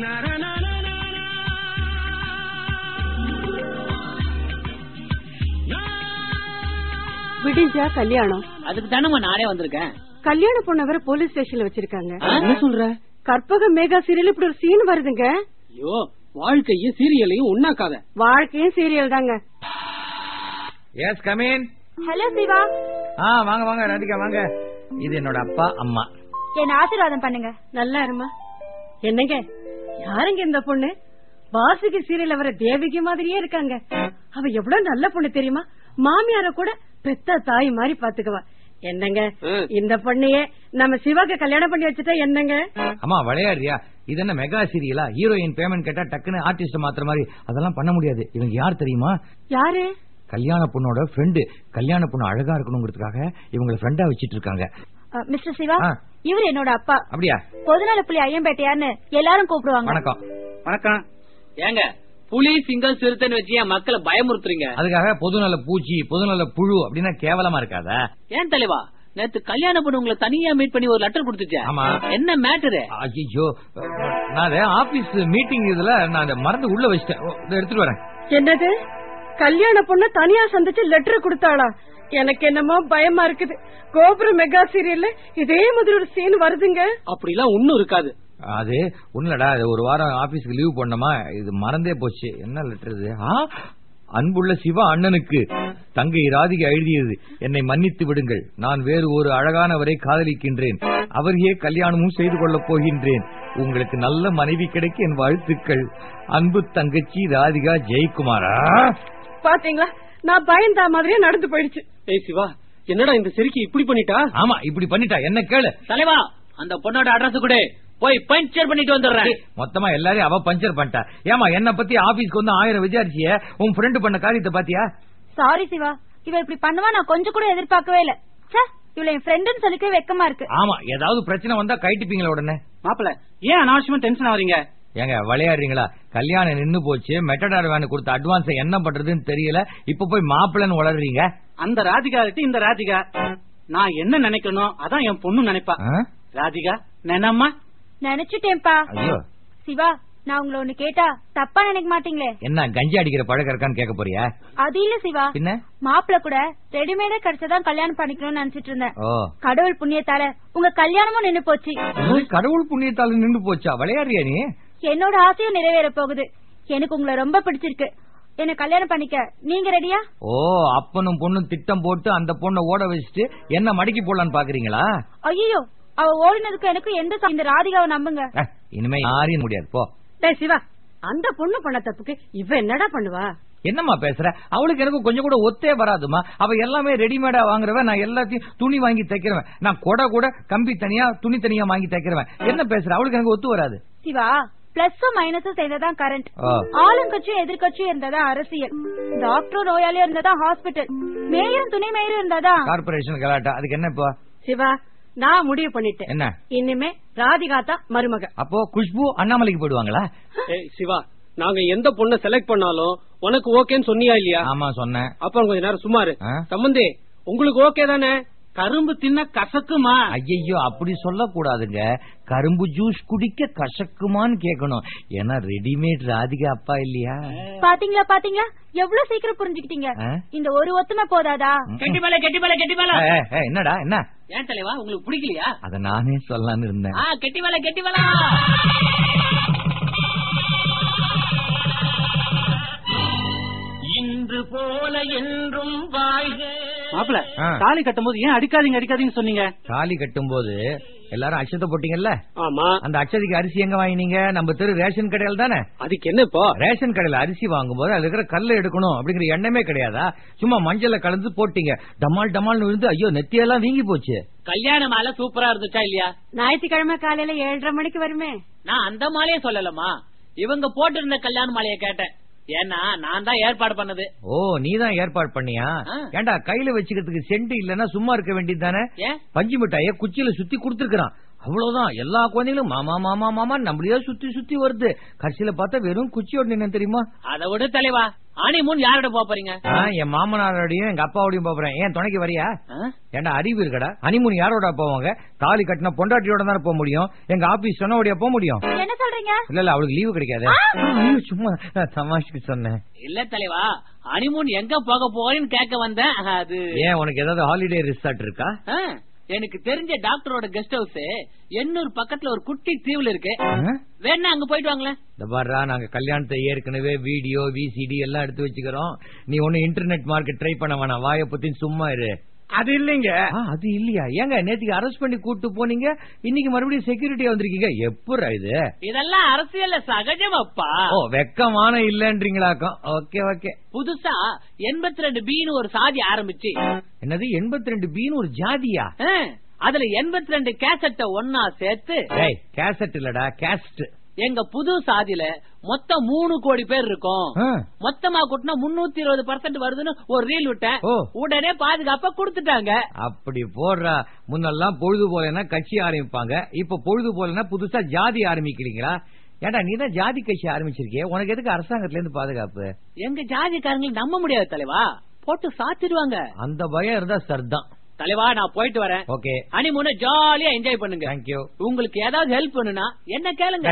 விடிஞ்சா கல்யாணம். அதுக்கு தானே நானே வந்திருக்கேன். கல்யாண பொண்ணவரை போலீஸ் ஸ்டேஷன்ல வச்சிருக்காங்க. என்ன சொல்ற? கற்பக மேகா சீரியல் இப்படி ஒரு சீன் வருதுங்க. ஐயோ வாழ்க்கையும் சீரியலையும் ஒண்ணாக்காத. வாழ்க்கையும் சீரியல் தாங்க. Yes come in. Hello Siva. வாங்க வாங்க ராதிகா வாங்க. இது என்னோட அப்பா அம்மா. என்ன ஆசீர்வாதம் பண்ணுங்க. நல்லா இருமா. என்னங்க யாருங்க இந்த பொண்ணு? வாசுகி சீரியல் வர தேவிக்கு மாதிரியே இருக்காங்க. அவ எவ்வளவு நல்ல பொண்ணு தெரியுமா? மாமியார கூட பெத்த தாய் மாதிரி பாத்துக்குவா. என்னங்க இந்த பொண்ணையே நம்ம சிவாக்கு கல்யாணம் பண்ணி வச்சுட்டா என்னங்க? அம்மா விளையாடுறியா? இது என்ன மெகா சீரியலா? ஹீரோயின் பேமெண்ட் கேட்டா டக்குன்னு ஆர்டிஸ்ட் மாத்திர மாதிரி அதெல்லாம் பண்ண முடியாது. இவங்க யார் தெரியுமா? யாரு? கல்யாண பொண்ணோட ஃப்ரெண்டு. கல்யாண பொண்ணு அழகா இருக்கணுங்கிறதுக்காக இவங்களை ஃப்ரெண்டா வச்சிட்டு இருக்காங்க. மிஸ்டர் சிவா, இவர் என்னோட அப்பா. அப்படியா? பொதுநல புலி ஐயம்பேட்டையான்னு எல்லாரும் கூப்பிடுவாங்க. வணக்கம். வணக்கம். ஏங்க புலி சிங்கம் சிறுத்தைன்னு வச்சு என் மக்களை பயமுறுத்துறீங்க. அதுக்காக பொதுநல பூச்சி பொதுநல புழு அப்படின்னா கேவலமா இருக்காதா? ஏன் தலைவா, நேத்து கல்யாண பொண்ணு உங்களை தனியா மீட் பண்ணி ஒரு லெட்டர் கொடுத்துச்சு. ஆமா. என்ன மேட்டரு? ஐயோ நான் ஆபீஸ் மீட்டிங் இதுல நான் மறந்து உள்ள வச்சிட்டேன், எடுத்துட்டு வரேன். என்னது? கல்யாண பொண்ணு தனியா சந்திச்சு லெட்டர் கொடுத்தாளா? எனக்கு என்னமோ பயமா இருக்குது. கோபுரம் மெகா சீரியல்ல இதே மாதிரி ஒரு சீன் வருதுங்க. அப்படிலாம் ஒண்ணும் இருக்காது. அது ஒண்ணுலடா, ஒரு வாரம் ஆபீஸ்க்கு லீவ் பண்ணமா, இது மறந்தே போச்சு. என்ன லெட்டர் இது? அன்புள்ள சிவா அண்ணனுக்கு தங்கை ராதிகா எழுதியது. என்னை மன்னித்து விடுங்கள். நான் வேறு ஒரு அழகானவரை காதலிக்கின்றேன். அவரையே கல்யாணமும் செய்து கொள்ளப் போகின்றேன். உங்களுக்கு நல்ல மனைவி கிடைக்க என் வாழ்த்துக்கள். அன்பு தங்கச்சி ராதிகா ஜெயக்குமாரா. பாத்தீங்களா, நான் பயந்தா மாதிரியே நடந்து போயிடுச்சு. ஏய் சிவா, என்னடா இந்த செருக்கி இப்படி பண்ணிட்டா? ஆமா, இப்படி பண்ணிட்டா. என்ன கேளு தலைவா, அந்த பொண்ணோட அட்ரஸ் கூட போய் பஞ்சர் பண்ணிட்டு வந்துடுறேன். மொத்தமா எல்லாரையும் அவ பஞ்சர் பண்ணிட்டா. ஏமா என்ன பத்தி ஆபீஸ்க்கு வந்து 1000 விசாரிச்சிய, உன் ஃப்ரெண்ட் பண்ண காரியத்தை பாத்தியா? சாரி சிவா, இவ இப்படி பண்ணுவா நான் கொஞ்சம் கூட எதிர்பார்க்கவே இல்ல. இவள என் ஃப்ரெண்டுன்னு சொல்லிக்கவே வெக்கமா இருக்கு. ஆமா, ஏதாவது பிரச்சனை வந்தா கைட்டுப்பீங்களா உடனே? மாப்பிள்ள, ஏன் அனாவசியமா டென்ஷன் ஆவறீங்க? ஏங்க விளையாடுறீங்களா? கல்யாணம் நின்னு போச்சு, மெட்டடார் வேன் கொடுத்த அட்வான்ஸ் என்ன பண்றதுன்னு தெரியல, இப்ப போய் மாப்பிள்ளன்னு வளர்றீங்க. அந்த ராதிகா இந்த ராதிகா நான் என்ன நினைக்கணும் அதான் என் பொண்ணு நினைப்பா. ராதிகா நினைம்மா. நினைச்சுட்டேன்பா. ஐயோ சிவா, நான் உங்களை ஒண்ணு கேட்டா தப்பா நினைக்க மாட்டீங்களே? என்ன கஞ்சி அடிக்கிற பழக்கம் இருக்கான்னு கேட்க போறியா? அது இல்ல சிவா, பின்ன மாப்பிள்ள கூட ரெடிமேடா கிடைச்சதான் கல்யாணம் பண்ணிக்கணும்னு நினைச்சிட்டு இருந்தேன். கடவுள் புண்ணியத்தால உங்க கல்யாணமும் நின்னு போச்சு. கடவுள் புண்ணியத்தால நின்னு போச்சா? விளையாடுறியா நீ? என்னோட ஆசையும் நிறைவேற போகுது. எனக்கு உங்களை ரொம்ப பிடிச்சிருக்கு. என்ன கல்யாணம் பண்ணிக்க நீங்க ரெடியா? அப்பனும் பொண்ணும் திட்டம் போட்டு அந்த பொண்ணை ஓட வச்சுட்டு என்ன மடக்கி போடலான்னு பாக்குறீங்களா? ஐயோ, அவ ஓடினதுக்கு எனக்கு எந்த இந்த ராதிகாவை நம்புங்க. இனிமே யாரையும் முடியாது போ. சிவா, அந்த பொண்ணு பண்ண தப்புக்கு இவ என்னடா பண்ணுவா? என்னம்மா பேசுற? அவளுக்கு எனக்கு கொஞ்சம் கூட ஒத்தே வராதுமா. அவ எல்லாமே ரெடிமேடா வாங்குறவன், நான் எல்லாத்தையும் துணி வாங்கி தைக்கிறவன். நான் கூட கம்பி தனியா துணி தனியா வாங்கி தைக்கிறவன். என்ன பேசுற? அவளுக்கு எனக்கு ஒத்து வராது. சிவா, பிளஸும் மைனஸும் சேர்ந்ததான் கரண்ட். ஆளுங்கட்சியும் எதிர்கட்சியும் இருந்ததான் அரசியல். டாக்டரும் நோயாளியும் இருந்ததான் ஹாஸ்பிட்டல். மேயரும் துணை மேயரும் இருந்ததான் கார்பரேஷன் கலாட்டா. அதுக்கு என்ன இப்போ? சிவா, நான் முடிவு பண்ணிட்டேன். என்ன? இனிமே ராதிகா தான் மருமக. அப்போ குஷ்பு அண்ணாமலைக்கு போயிடுவாங்களா? சிவா, நாங்க எந்த பொண்ணை செலக்ட் பண்ணாலும் உனக்கு ஓகேன்னு சொன்னியா இல்லையா? ஆமா சொன்னேன். அப்புறம் கொஞ்ச நேரம் சுமாரு. சம்பந்தி, உங்களுக்கு ஓகே தானே? கரும்பு தின்ன கசக்குமா? ஐயோ, அப்படி சொல்ல கூடாதுங்க. கரும்பு ஜூஸ் குடிக்க கசக்குமான்னு கேட்கணும். ஏன்னா ரெடிமேட் ராதிகா அப்பா இல்லையா? பாத்தீங்களா எவ்வளவு சீக்கிரம் புரிஞ்சுக்கிட்டீங்க. இந்த ஒரு ஒத்துமை போதாதா? கெட்டிமலை. என்னடா என்ன? ஏன் தலைவா, உங்களுக்கு பிடிக்கலையா? அத நானே சொல்லலான்னு இருந்தேன். கெட்டிமலை. இன்று போல என்றும் வாழ்க. மாப்பிள்ள, தாலி கட்டும் போது ஏன் அடிக்காதீங்கன்னு சொன்னீங்க? தாலி கட்டும் போது எல்லாரும் அச்சத்தை போட்டீங்கல்ல? ஆமா. அந்த அச்சதிக்கு அரிசி எங்க வாங்கினீங்க? நம்ம தெரு ரேஷன் கடையில் தானே. அதுக்கு என்ன இப்போ? ரேஷன் கடையில அரிசி வாங்கும் போது அதுல இருக்கிற கல்ல எடுக்கணும் அப்படிங்கிற எண்ணமே கிடையாதா? சும்மா மஞ்சள கலந்து போட்டீங்க. டமால்னு விழுந்து ஐயோ நெத்தியெல்லாம் வீங்கி போச்சு. கல்யாண மாலை சூப்பரா இருந்துச்சா இல்லையா? ஞாயிற்றுக்கிழமை காலையில 7:30 மணிக்கு வருமே. நான் அந்த மாலையே சொல்லலமா, இவங்க போட்டு இருந்த கல்யாண மாலையை கேட்டேன். ஏன்னா நான் தான் ஏற்பாடு பண்ணது. நீதான் ஏற்பாடு பண்ணியா? ஏண்டா கையில வச்சுக்கிறதுக்கு சென்ட் இல்லன்னா சும்மா இருக்க வேண்டியது தானே? பஞ்சு மிட்டாய குச்சியில சுத்தி குடுத்துருக்கான். அவ்வளவுதான். எல்லா குழந்தைகளும் மாமா மாமா மாமா நம்மளையே சுத்தி வருது. கடைசியில பார்த்தா வெறும் குச்சியோட நின்னு தெரியுமா? அதை விட தலைவா, ஹனிமூன் யாரோட போறீங்க? என் மாமனாரோடையும் எங்க அப்பாவோடையும் போறேன். ஏன் துணைக்கு வரியா? ஏண்டா அறிவு இருக்கடா? ஹனிமூன் யாரோட போவாங்க? தாலி கட்டின பொண்டாட்டியோட தானே போக முடியும். எங்க ஆபீஸ் சொன்னோட போக முடியும். என்ன சொல்றீங்க? இல்ல அவளுக்கு லீவு கிடைக்காது. சும்மா தமாஷுக்கு சொன்னேன். இல்ல தலைவா, ஹனிமூன் எங்க போக போறேன்னு கேட்க வந்தேன். அது ஏன் உனக்கு ஏதாவது ஹாலிடே ரிசார்ட் இருக்கா? எனக்கு தெரிஞ்ச டாக்டரோட கெஸ்ட் ஹவுஸ் எண்ணூர் பக்கத்துல ஒரு குட்டி தீவுல இருக்கு. வேணா அங்க போயிட்டு வாங்களேன். இந்த பாரா, நாங்க கல்யாணத்தை ஏற்கனவே வீடியோ விசிடி எல்லாம் எடுத்து வச்சுக்கிறோம். நீ ஒண்ணு இன்டர்நெட் மார்க்கெட் ட்ரை பண்ண வேணாம். வாய பத்தி சும்மா இரு. அது இல்லைங்க. அது இல்லையா? ஏங்க நேத்துக்கு அரெஸ்ட் பண்ணி கூட்டு போனீங்க, இன்னைக்கு மறுபடியும் செக்யூரிட்டியா வந்திருக்கீங்க. எப்பரா இது? இதெல்லாம் அரசியல்ல சகஜமாப்பா. வெக்கமான இல்லன்றீங்களாக்கும். ஓகே. புதுசா 82B ஒரு சாதி ஆரம்பிச்சு. என்னது 82B ஒரு ஜாதியா? அதுல 82 கேசட்ட ஒன்னா சேர்த்து. கேசட் இல்லடா, கேஸ்ட். எங்க புது சாதியில மொத்தம் 3 கோடி பேர் இருக்கும். மொத்தமா கூட்டினா 320% வருதுன்னு ஒரு ரீல் விட்டேன். உடனே பாதுகாப்பா கொடுத்துட்டாங்க. அப்படி போடுறா. முன்னெல்லாம் பொழுது போலனா கட்சி ஆரம்பிப்பாங்க, இப்ப பொழுது போலனா புதுசா ஜாதி ஆரம்பிக்கிறீங்களா? ஏண்டா நீதான் ஜாதி கட்சி ஆரம்பிச்சிருக்கே, உனக்கு எதுக்கு அரசாங்கத்துல இருந்து பாதுகாப்பு? எங்க ஜாதிக்காரங்களுக்கு நம்ப முடியாது தலைவா, போட்டு சாத்திடுவாங்க. அந்த பயம் இருந்தா சரிதான். தலைவா, நான் போயிட்டு வரேன். ஓகே. ஹனிமூனை ஜாலியா என்ஜாய் பண்ணுங்க. தேங்க்யூ. உங்களுக்கு ஏதாவது ஹெல்ப் பண்ணுனா என்ன கேளுங்க.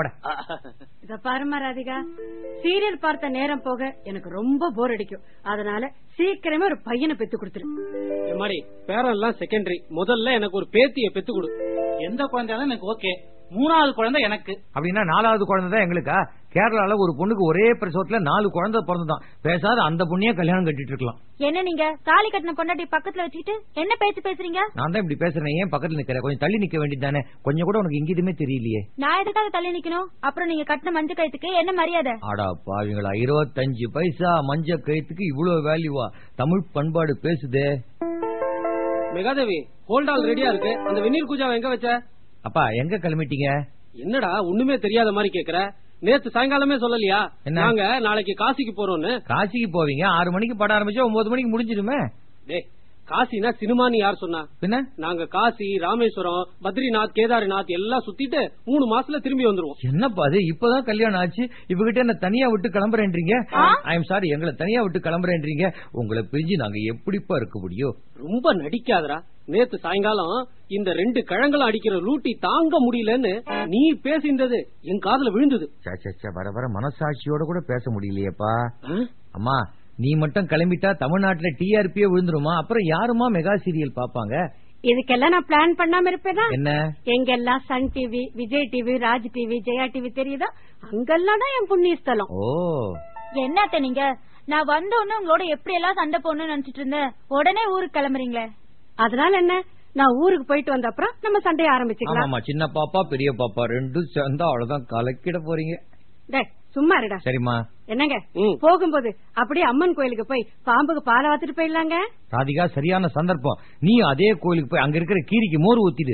இத பாருமா ராதிகா, சீரியல் பார்த்த நேரம் போக எனக்கு ரொம்ப போர் அடிக்கும். அதனால சீக்கிரமே ஒரு பையனை பெத்து கொடுத்துரு. மாதிரி பேரம் எல்லாம் செகண்டரி. முதல்ல எனக்கு ஒரு பேத்திய பெத்து கொடு. எந்த குழந்தை எனக்கு ஓகே. 3வது குழந்தை எனக்கு. அப்படின்னா 4வது குழந்தை தான் எங்களுக்கா? கேரளால ஒரு பொண்ணுக்கு ஒரே பிரசவத்துல 4 குழந்தை பிறந்துதான். பேசாத அந்த பொண்ணையே கல்யாணம் கட்டிட்டு இருக்கலாம். என்ன நீங்க தாலி கட்டின பொண்டாட்டி பக்கத்துல வச்சுக்கிட்டு என்ன பேச்சு பேசுறீங்க? நான் தான் இப்படி பேசுறேன். ஏன் பக்கத்துல நிக்கிற? கொஞ்சம் தள்ளி நிக்க வேண்டியதானே? கொஞ்சம் கூட உனக்கு இங்கிதுமே தெரியலையே. நான் எதுக்காக தள்ளி நிக்கணும்? அப்புறம் நீங்க கட்டின மஞ்ச கயித்துக்கு என்ன மரியாதை? ஆடா பாவீங்களா, 25 பைசா மஞ்ச கயித்துக்கு இவ்வளவு வேல்யூவா? தமிழ் பண்பாடு பேசுதே. மெகாதேவி, ஹோல்ட் ஆல் ரெடியா இருக்கு. அந்த வெந்நீர் கூஜாவை எங்க வச்ச? அப்பா எங்க கிளம்பிட்டீங்க? என்னடா ஒண்ணுமே தெரியாத மாதிரி கேக்குற? நேத்து சாயங்காலமே சொல்லலையா நாங்க நாளைக்கு காசிக்கு போறோம்னு? காசிக்கு போவீங்க? 6 மணிக்கு படம் ஆரம்பிச்சா 9 மணிக்கு முடிஞ்சிருமே. டேய், காசினா சினிமான்னு யார் சொன்னா? என்ன? நாங்க காசி, ராமேஸ்வரம், பத்ரிநாத், கேதார்நாத் எல்லாம் சுத்திட்டு 3 மாசத்துல திரும்பி வந்துருவோம். என்னப்பா அது? இப்பதான் கல்யாணம் ஆச்சு, இவகிட்ட என்ன தனியா விட்டு கிளம்புறேன்றீங்க? ஐ எம் சாரி, எங்களை தனியா விட்டு கிளம்புறேன்றீங்க. உங்களை பிரிஞ்சு நாங்க எப்படிப்பா இருக்க முடியும்? ரொம்ப நடிக்காதரா. நேத்து சாயங்காலம் இந்த 2 கிழங்களும் அடிக்கிற லூட்டி தாங்க முடியலன்னு நீ பேசின்றது என் காதுல விழுந்தது. வர வர மனசாட்சியோட கூட பேச முடியலையேப்பா. அம்மா, நீ மட்டும் கிளம்பிட்டா தமிழ்நாட்டுல டிஆர்பியே விழுந்துருமா? அப்புறம் யாருமா மெகா சீரியல் பாப்பாங்க? இதுக்கெல்லாம் நான் பிளான் பண்ணாம இருப்பேனா? என்ன? எங்கெல்லாம் Sun TV, Vijay TV, Raj TV, Jaya TV தெரியுதா, அங்கெல்லாம் தான் என் புண்ணிய ஸ்தலம். ஓ, என்னத்த நீங்க? நான் வந்த உடனே உங்களோட எப்படி எல்லாம் சண்டை போடணும்னு நினைச்சிட்டு இருந்தேன். உடனே ஊருக்கு கிளம்புறீங்களே, அதனால என்ன? நான் ஊருக்கு போயிட்டு வந்த அப்புறம் நம்ம சண்டையை ஆரம்பிச்சுக்கலாம். ஆமா, சின்ன பாப்பா பெரிய பாப்பா ரெண்டும் சேர்ந்தா அவ்வளவுதான் கலக்கிட போறீங்க. சும்மா இருடா. சரிம்மா. என்னங்க போகும்போது அப்படியே அம்மன் கோயிலுக்கு போய் பாம்புக்கு பாலை வாத்துட்டு போயிடலாங்க. ராதிகா, சரியான சந்தர்ப்பம். நீ அதே கோயிலுக்கு போய் அங்க இருக்கிற கீரிக்கு மோர் ஊத்திடு.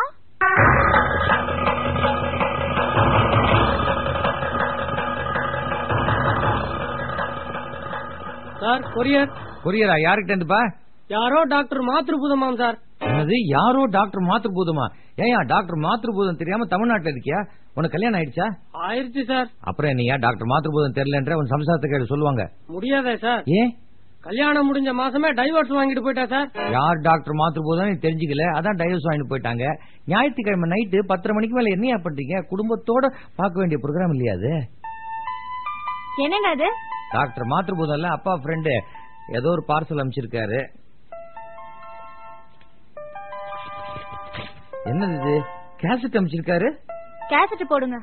Sir, courier. கொரியரா? யாருக்கிட்ட இருந்துப்பா? யாரோ டாக்டர் மாத்ருபூதமாம் சார். என்னது? யாரோ டாக்டர் மாத்ருபூதமா? ஏயா டாக்டர் மாத்ருபூதம் தெரியாம தமிழ்நாட்டுல இருக்கியா? உனக்கு கல்யாணம் ஆயிடுச்சா? ஆயிருச்சு சார். அப்புறம் என்னையா டாக்டர் மாத்ருபூதம் தெரியலன்ற உன் சம்சாரத்தை கேட்டு சொல்லுவாங்க. முடியாதே சார். ஏன்? கல்யாணம் முடிஞ்ச மாசமே டைவர்ஸ் வாங்கிட்டு போயிட்டா சார். யார் டாக்டர் மாத்ருபூதம் தெரிஞ்சுக்கல, அதான் டைவர்ஸ் வாங்கிட்டு போயிட்டாங்க. ஞாயிற்றுக்கிழமை நைட்டு 10:30 மணிக்கு மேல என்னையா பண்றீங்க? குடும்பத்தோட பார்க்க வேண்டிய ப்ரோக்ராம் இல்லையா அது? என்னங்க அது? டாக்டர் மாத்ருபூதம் இல்ல, அப்பா ஃப்ரெண்டு ஏதோ ஒரு பார்சல் அனுப்பிச்சிருக்காரு. என்னது இது? கேசட் அனுப்பிச்சிருக்காரு. கேசட் போடுங்க.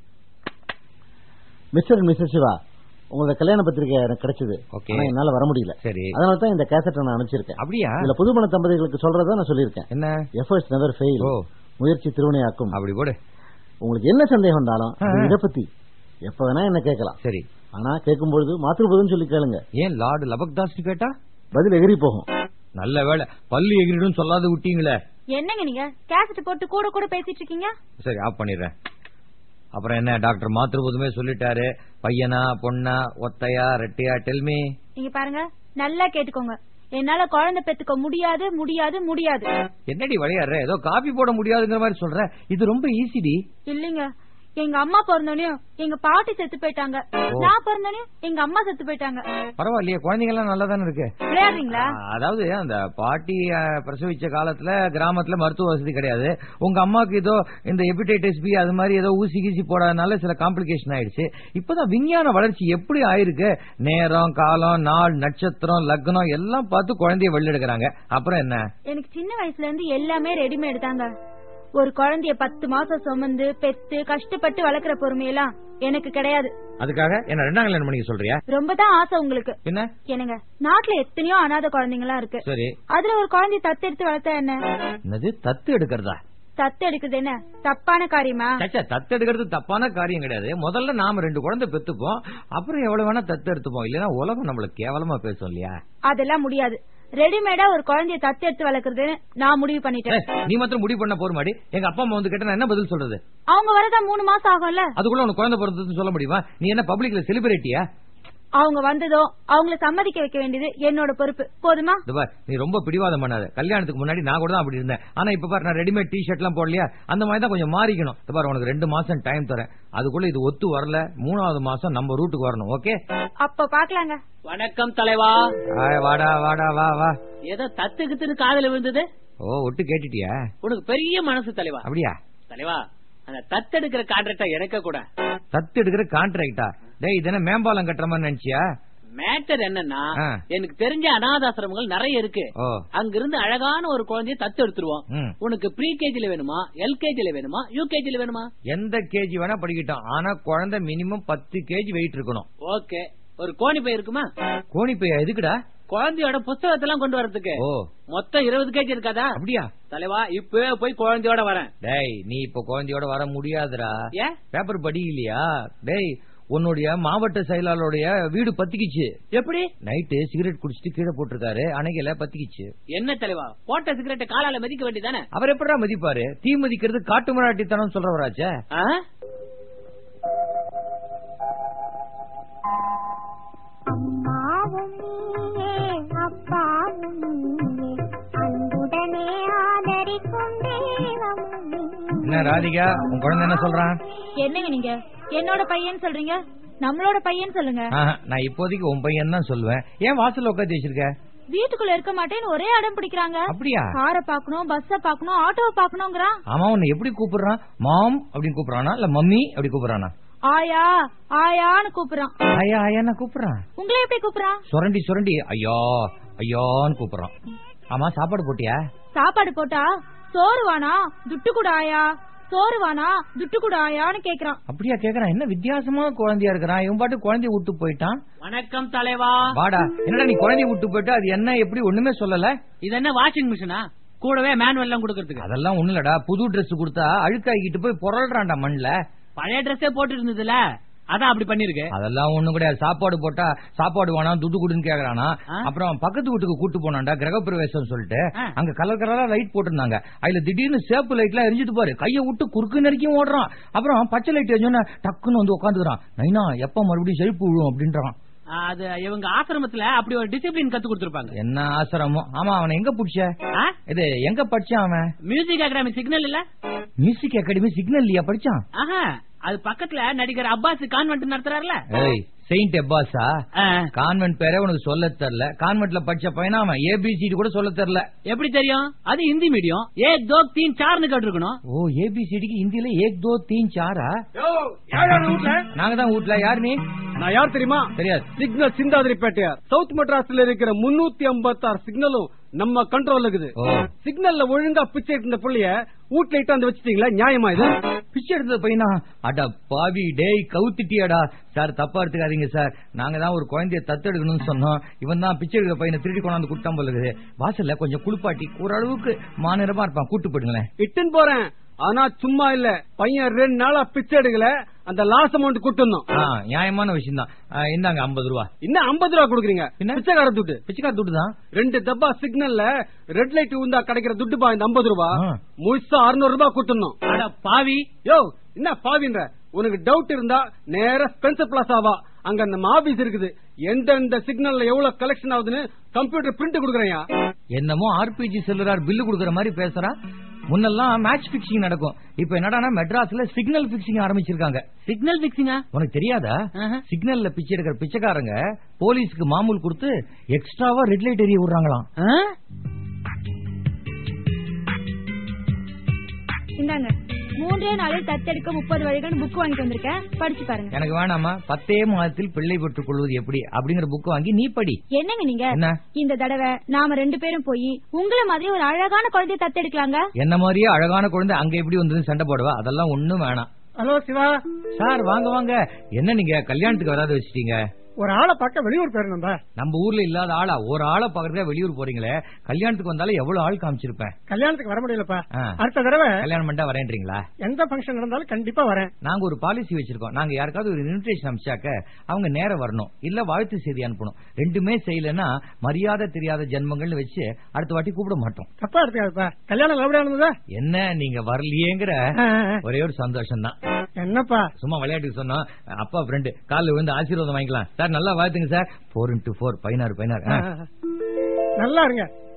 மிஸ்டர் அண்ட் மிஸ்ஸஸ் சிவா, உங்களோட கல்யாண பத்திரிகை எனக்கு கிடைச்சது. என்னால வர முடியல. சரி, அதனால தான் இந்த கேசட் நான் அனுப்பிச்சிருக்கேன். அப்படியா? இதுல புதுமண தம்பதிகளுக்கு சொல்றதா நான் சொல்லியிருக்கேன். என்ன? எஃபர்ட்ஸ் நெவர் ஃபெயில், முயற்சி திருவினையாக்கும். அப்படி போடு. உங்களுக்கு என்ன சந்தேகம் வந்தாலும் இதை பத்தி எப்ப வேணா என்ன கேட்கலாம். சரி, ஆனா கேட்கும்பொழுது மாத்ருபூதம் சொல்லி கேளுங்க. ஏன் லார்டு லபக்தாஸ் கேட்டா பதில் எகிரி போகும். நல்ல வேலை, பல்லு எகிரிடும் சொல்லாத விட்டீங்களே. என்னங்க நீங்க கேசட் போட்டு கூட கூட பேசிட்டு இருக்கீங்க? சரி, ஆஃப் பண்ணிடுறேன். அப்புறம் என்ன? டாக்டர் மாத்ருபூதமே சொல்லிட்டாரு. பையனா பொண்ணா ஒத்தையா ரெட்டையா? டெல்மி. நீங்க பாருங்க, நல்லா கேட்டுக்கோங்க. என்னால குழந்தை பெத்துக்க முடியாது முடியாது முடியாது. என்னடி விளையாடுற? ஏதோ காபி போட முடியாதுங்கிற மாதிரி சொல்ற. இது ரொம்ப ஈஸிடி. இல்லீங்க, எங்க அம்மா பிறந்தோனையும் எங்க பாட்டி செத்து போயிட்டாங்க. நான் பிறந்தோனையும் எங்க அம்மா செத்து போயிட்டாங்க. பரவாயில்லையே, குழந்தைங்க எல்லாம் நல்லா தானே இருக்கு. விளையாடுறீங்களா? அதாவது அந்த பாட்டி பிரசவிச்ச காலத்துல கிராமத்துல மருத்துவ வசதி கிடையாது. உங்க அம்மாக்கு ஏதோ இந்த ஹெப்படைட்டிஸ் பி அது மாதிரி ஏதோ ஊசி கீசி போடாதனால சில காம்ப்ளிகேஷன் ஆயிடுச்சு. இப்பதான் விஞ்ஞான வளர்ச்சி எப்படி ஆயிருக்கு. நேரம், காலம், நாள், நட்சத்திரம், லக்னம் எல்லாம் பார்த்து குழந்தைய வெளியெடுக்கிறாங்க. அப்புறம் என்ன? எனக்கு சின்ன வயசுல இருந்து எல்லாமே ரெடிமேட் தாங்க. ஒரு குழந்தைய 10 மாசம் சுமந்து பெத்து கஷ்டப்பட்டு வளர்க்கிற பொறுமையெல்லாம் எனக்கு கிடையாது. அதுக்காக என்ன 2ஆம் கல்யாணம் பண்ணிக்க சொல்றியா? ரொம்ப தான் ஆசை உங்களுக்கு. என்ன? என்னங்க, நாட்டுல எத்தனையோ அனாதை குழந்தைங்களா இருக்கு. சரி, அதுல ஒரு குழந்தைய தத்து எடுத்து வளர்த்தா என்ன? என்னது தத்து எடுக்கிறதா? தத்து எடுக்கிறது என்ன தப்பான காரியமா? தத்து எடுக்கிறது தப்பான காரியம் கிடையாது. முதல்ல நாம 2 குழந்தை பெத்துப்போம், அப்புறம் எவ்வளவு வேணா தத்து எடுத்துப்போம். இல்லன்னா உலகம் நம்மளுக்கு கேவலமா பேசும் இல்லையா? அதெல்லாம் முடியாது. ரெடிமேடா ஒரு குழந்தைய தத்து எடுத்து வளர்க்கறது நான் முடிவு பண்ணிட்டேன். நீ மாத்திரம் முடிவு பண்ண போறமாடி? எங்க அப்பா அம்மா வந்து கேட்டா நான் என்ன பதில் சொல்றது? அவங்க வரதா 3 மாசம் ஆகும்ல. அதுக்குள்ள உனக்கு குழந்தை பிறந்ததுன்னு சொல்ல முடியுமா? நீ என்ன பப்ளிக்ல செலிபிரிட்டியா? அவங்க வந்ததோ அவங்களை சம்மதிக்க வைக்க வேண்டியது என்னோட பொறுப்பு. போதுமா? நீ ரொம்ப பிடிவாதம் பண்ணாத. கல்யாணத்துக்கு முன்னாடி நான் கூட தான் அப்படி இருந்தேன். ஆனா இப்ப பாரு, நான் ரெடிமேட் டி ஷர்ட் எல்லாம் போடலையா? அந்த மாதிரி தான் கொஞ்சம் மாறிக்கணும். பாரு, உனக்கு 2 மாசம் டைம் தரேன். அதுக்குள்ள இது ஒத்து வரல, 3வது மாசம் நம்ம ரூட்டுக்கு வரணும். ஓகே? அப்ப பாக்கலாங்க. வணக்கம் தலைவா. வாடா வாடா வா வா. ஏதோ தத்துக்குன்னு காதல விழுந்தது. ஓ, ஒட்டு கேட்டுட்டியா? உனக்கு பெரிய மனசு தலைவா. அப்படியா? தலைவா, அந்த தத்து எடுக்கிற கான்ட்ராக்டா எனக்கு கூட. தத்து எடுக்கிற கான்ட்ராக்டா? டேய், இது என்ன மேம்பாலம் கட்டுற மாதிரி நினைச்சியா? மேட்டர் என்னன்னா எனக்கு தெரிஞ்ச அனாதாசிரமங்கள் நிறைய இருக்கு. அங்கிருந்து அழகான ஒரு குழந்தைய தத்து எடுத்துருவோம். உனக்கு ப்ரீ கேஜில வேணுமா, எல்கேஜில வேணுமா, யூகேஜில வேணுமா? எந்த கேஜி வேணா படிக்கட்டும், ஆனா குழந்தை மினிமம் 10 கேஜி வெயிட் இருக்கணும். ஓகே, ஒரு கோணி பை இருக்குமா? கோணி பையா எதுக்குடா? குழந்தையோட புத்தகத்தெல்லாம் கொண்டு வரதுக்கு. மொத்தம் 20 கேஜி இருக்காதா? அப்படியா தலைவா, இப்பவே போய் குழந்தையோட வரேன். டேய், நீ இப்ப குழந்தையோட வர முடியாதுடா. பேப்பர் படி இல்லையா? டேய், உன்னுடைய மாவட்ட செயலாளருடைய வீடு பத்திக்கிச்சு. எப்படி? நைட்டு சிகரெட் குடிச்சிட்டு கீழே போட்டிருக்காரு, அணைகல பத்திக்கிச்சு. என்ன தலைவா, போட்ட சிகரெட்டை காலால மதிக்க வேண்டியதானே? அவர் எப்படா மதிப்பாரு? தீ மதிக்கிறது காட்டு மராட்டித்தனம் சொல்றவராச்சே. என்ன ராதிகா, உன் குழந்தை என்ன சொல்றான்? என்னங்க நீங்க என்னோட பையன் சொல்றீங்க? நம்மளோட பையன் சொல்லுங்க. நான் இப்போதைக்கு உன் பையன் தான் சொல்லுவேன். ஏன் வாசல்ல உட்காந்து வச்சிருக்க? வீட்டுக்குள்ள இருக்க மாட்டேன்னு ஒரே அடம் பிடிக்கிறாங்க. அப்படியா? காரை பாக்கணும், பஸ்ஸ பாக்கணும், ஆட்டோவை பாக்கணும்ங்கறான். ஆமா, உன்னை எப்படி கூப்பிடுறான்? மாம் அப்படின்னு கூப்பிடுறானா இல்ல மம்மி அப்படி கூப்பிடுறானா? ஆயா ஆயான்னு கூப்பிடுறான். ஆயா ஆயான்னு கூப்பிடுறான். உங்களை எப்படி கூப்பிடுறான்? சுரண்டி சுரண்டி ஐயா ஐயான்னு கூப்பிடுறான். ஆமா, சாப்பாடு போட்டியா? சாப்பாடு போட்டா சோறு வானா துட்டு கூட ஆயா, சோறு வானா துட்டு கூட ஆயான்னு கேக்குறான். அப்படியா கேக்குறான்? என்ன வித்தியாசமா குழந்தையா இருக்கிறான். இவன் பாட்டு குழந்தைய விட்டு போயிட்டான். வணக்கம் தலைவா. வாடா. என்னடா நீ குழந்தைய விட்டு போயிட்டு அது என்ன எப்படி ஒண்ணுமே சொல்லல? இது என்ன வாஷிங் மிஷினா? கூடவே மேனுவல் எல்லாம் கொடுக்கறதுக்கு? அதெல்லாம் ஒண்ணு இல்லடா, புது டிரெஸ் கொடுத்தா அழுக்காக்கிட்டு போய் புரள்றான்டா மண்ல. பழைய டிரெஸ்ஸே போட்டு இருந்ததுல, அதான் அப்படி பண்ணிருக்கு. அதெல்லாம் ஒண்ணு கிடையாது. சாப்பாடு போட்டா சாப்பாடு வேணா துட்டு கொடுன்னு கேக்குறானா. அப்புறம் பக்கத்து வீட்டுக்கு கூட்டு போனான்டா கிரகப்பிரவேசம் சொல்லிட்டு. அங்க கலர் கலரா லைட் போட்டிருந்தாங்க. அதுல திடீர்னு சேப்பு லைட் எல்லாம் எரிஞ்சிட்டு பாரு, கைய விட்டு குறுக்கு நெருக்கியும் ஓடுறான். அப்புறம் பச்சை லைட் எரிஞ்சோன்னா டக்குன்னு வந்து உட்காந்துக்கிறான். நைனா எப்ப மறுபடியும் செழிப்பு விழும் அப்படின்றான். அது இவங்க ஆசிரமத்துல அப்படி ஒரு டிசிப்ளின் கத்து கொடுத்திருப்பாங்க. என்ன ஆசிரமம்? ஆமா, அவனை எங்க புடிச்ச? இது எங்க படிச்சான் அவன்? மியூசிக் அகாடமி சிக்னல் இல்ல? மியூசிக் அகாடமி சிக்னல் இல்லையா படிச்சான்? அது பக்கத்துல நடிகர் அப்பாஸ் கான்வென்ட் நடத்துறாருல. செயின்ட் அப்பாஸா? கான்வென்ட் பேரே உனக்கு சொல்ல தெரியல. கான்வென்ட்ல படிச்ச பையனா அவன் ஏபிசிடி கூட சொல்ல தெரியல. எப்படி தெரியும்? அது ஹிந்தி மீடியம். ஏக் தோ தீன் சார்னு கேட்டிருக்கணும். ஓ, ஏபிசிடிக்கு ஹிந்தில ஏக் தோ தீன் சாரா? நாங்க தான் வீட்ல. யாரு நீ? நான் யார் தெரியுமா? தெரியாது. சிக்னல் சிந்தாதிரிப்பேட்டையார். சவுத் மெட்ராஸ்ல இருக்கிற 356 சிக்னலும் நம்ம கண்ட்ரோல் இருக்குது. சிக்னல்ல ஒழுங்கா பிச்சை எடுத்த புள்ளைய வீட்ல இட்டாந்து வச்சிட்டீங்களா? நியாயமா இது? பிச்சை எடுத்தது பையனா? அட பாவி, டேய் கவுத்திட்டியாடா. சார் தப்பா எடுத்துக்காதீங்க சார், நாங்க தான் ஒரு குழந்தைய தத்து எடுக்கணும்னு சொன்னோம். இவன் தான் பிச்சை எடுக்கிற பையனை திருடி கொண்டாந்து குட்டாம் போல இருக்குது. வாசல்ல கொஞ்சம் குளிப்பாட்டி ஓரளவுக்கு மாநிலமா இருப்பான், கூட்டு போயிடுங்களேன். இட்டுன்னு போறேன். ஆனா சும்மா இல்ல, பையன் 2 நாளா பிச்சை எடுக்கல, அந்த லாஸ் அமௌண்ட் கொடுத்துடணும். நியாயமான விஷயம் தான். இந்தாங்க 50 ரூபா. இன்னும் 50 ரூபா கொடுக்குறீங்க? பிச்சைக்கார துட்டு. பிச்சைக்கார துட்டு தான். 2 டப்பா சிக்னல்ல ரெட் லைட் உந்தா கிடைக்கிற துட்டு பா இந்த 50 ரூபா. முழுசா 600 ரூபாய் கொடுத்துடணும். பாவி. யோ, என்ன பாவின்ற? உனக்கு டவுட் இருந்தா நேரா ஸ்பென்சர் பிளாசாவா, அங்க நம்ம ஆபீஸ் இருக்குது. எந்தெந்த சிக்னல்ல எவ்வளவு கலெக்ஷன் ஆகுதுன்னு கம்ப்யூட்டர் பிரிண்ட் கொடுக்குறேன். என்னமோ ஆர்பிஜி செல்லுறார் பில்லு கொடுக்கற மாதிரி பேசுறா. முன்னெல்லாம் மேட்ச் பிக்சிங் நடக்கும், இப்ப என்னடா மெட்ராஸ்ல சிக்னல் பிக்சிங் ஆரம்பிச்சிருக்காங்க. சிக்னல் பிக்சிங்கா? உனக்கு தெரியாதா? சிக்னல்ல பிச்சை எடுக்கிற பிச்சைக்காரங்க போலீஸ்க்கு மாமூல் கொடுத்து எக்ஸ்ட்ராவா ரெட் லைட் எரிய விடுறாங்களாம். இந்தாங்க, 3 நாளில் தத்தெடுக்க 30 வழிகள் புக் வாங்கிட்டு வந்திருக்கேன், படிச்சு பாருங்க. எனக்கு வேணாமா, 10 மாதத்தில் பிள்ளை பெற்றுக் கொள்வது எப்படி அப்படிங்கிற புக் வாங்கி நீ படி. என்னங்க நீங்க? இந்த தடவை நாம 2 பேரும் போய் உங்களை மாதிரி ஒரு அழகான குழந்தைய தத்தெடுக்கலாங்க. என்ன மாதிரியே அழகான குழந்தை அங்க எப்படி வந்து சண்டை போடுவா? அதெல்லாம் ஒண்ணும் வேணாம். ஹலோ சிவா சார், வாங்க வாங்க. என்ன நீங்க கல்யாணத்துக்கு வராத வச்சிட்டீங்க? ஒரு ஆளை பார்க்க வெளியூர் போயிருந்தா. நம்ம ஊர்ல இல்லாத ஆளா ஒரு ஆளை பாக்குறதுக்கு வெளியூர் போறீங்களே? கல்யாணத்துக்கு வந்தாலும் எவ்வளவு ஆள் காமிச்சிருப்பேன். கல்யாணத்துக்கு வர முடியலப்பா. அடுத்த தடவை கல்யாணம் பண்ணா வரேன்றீங்களா? எந்த ஃபங்க்ஷன் நடந்தாலும் கண்டிப்பா வரேன். நாங்க ஒரு பாலிசி வச்சிருக்கோம். நாங்க யாருக்காவது ஒரு இன்விடேஷன் அனுப்பிச்சாக்க அவங்க நேரம் வரணும், இல்ல வாழ்த்து செய்தி அனுப்பணும். ரெண்டுமே செய்யலன்னா மரியாதை தெரியாத ஜென்மங்கள்னு வச்சு அடுத்த வாட்டி கூப்பிட மாட்டோம். தப்பா எடுத்துக்காதுப்பா. கல்யாணம் எப்படியா இருந்ததா? என்ன நீங்க வரலையேங்கிற ஒரே ஒரு சந்தோஷம் தான். என்னப்பா சும்மா விளையாட்டுக்கு சொன்னோம். அப்பா ஃப்ரெண்டு காலில் விழுந்து ஆசீர்வாதம் வாங்கிக்கலாம். சார் நல்லா வாழ்த்துங்க சார். 4x4 16 நல்லா இருங்க.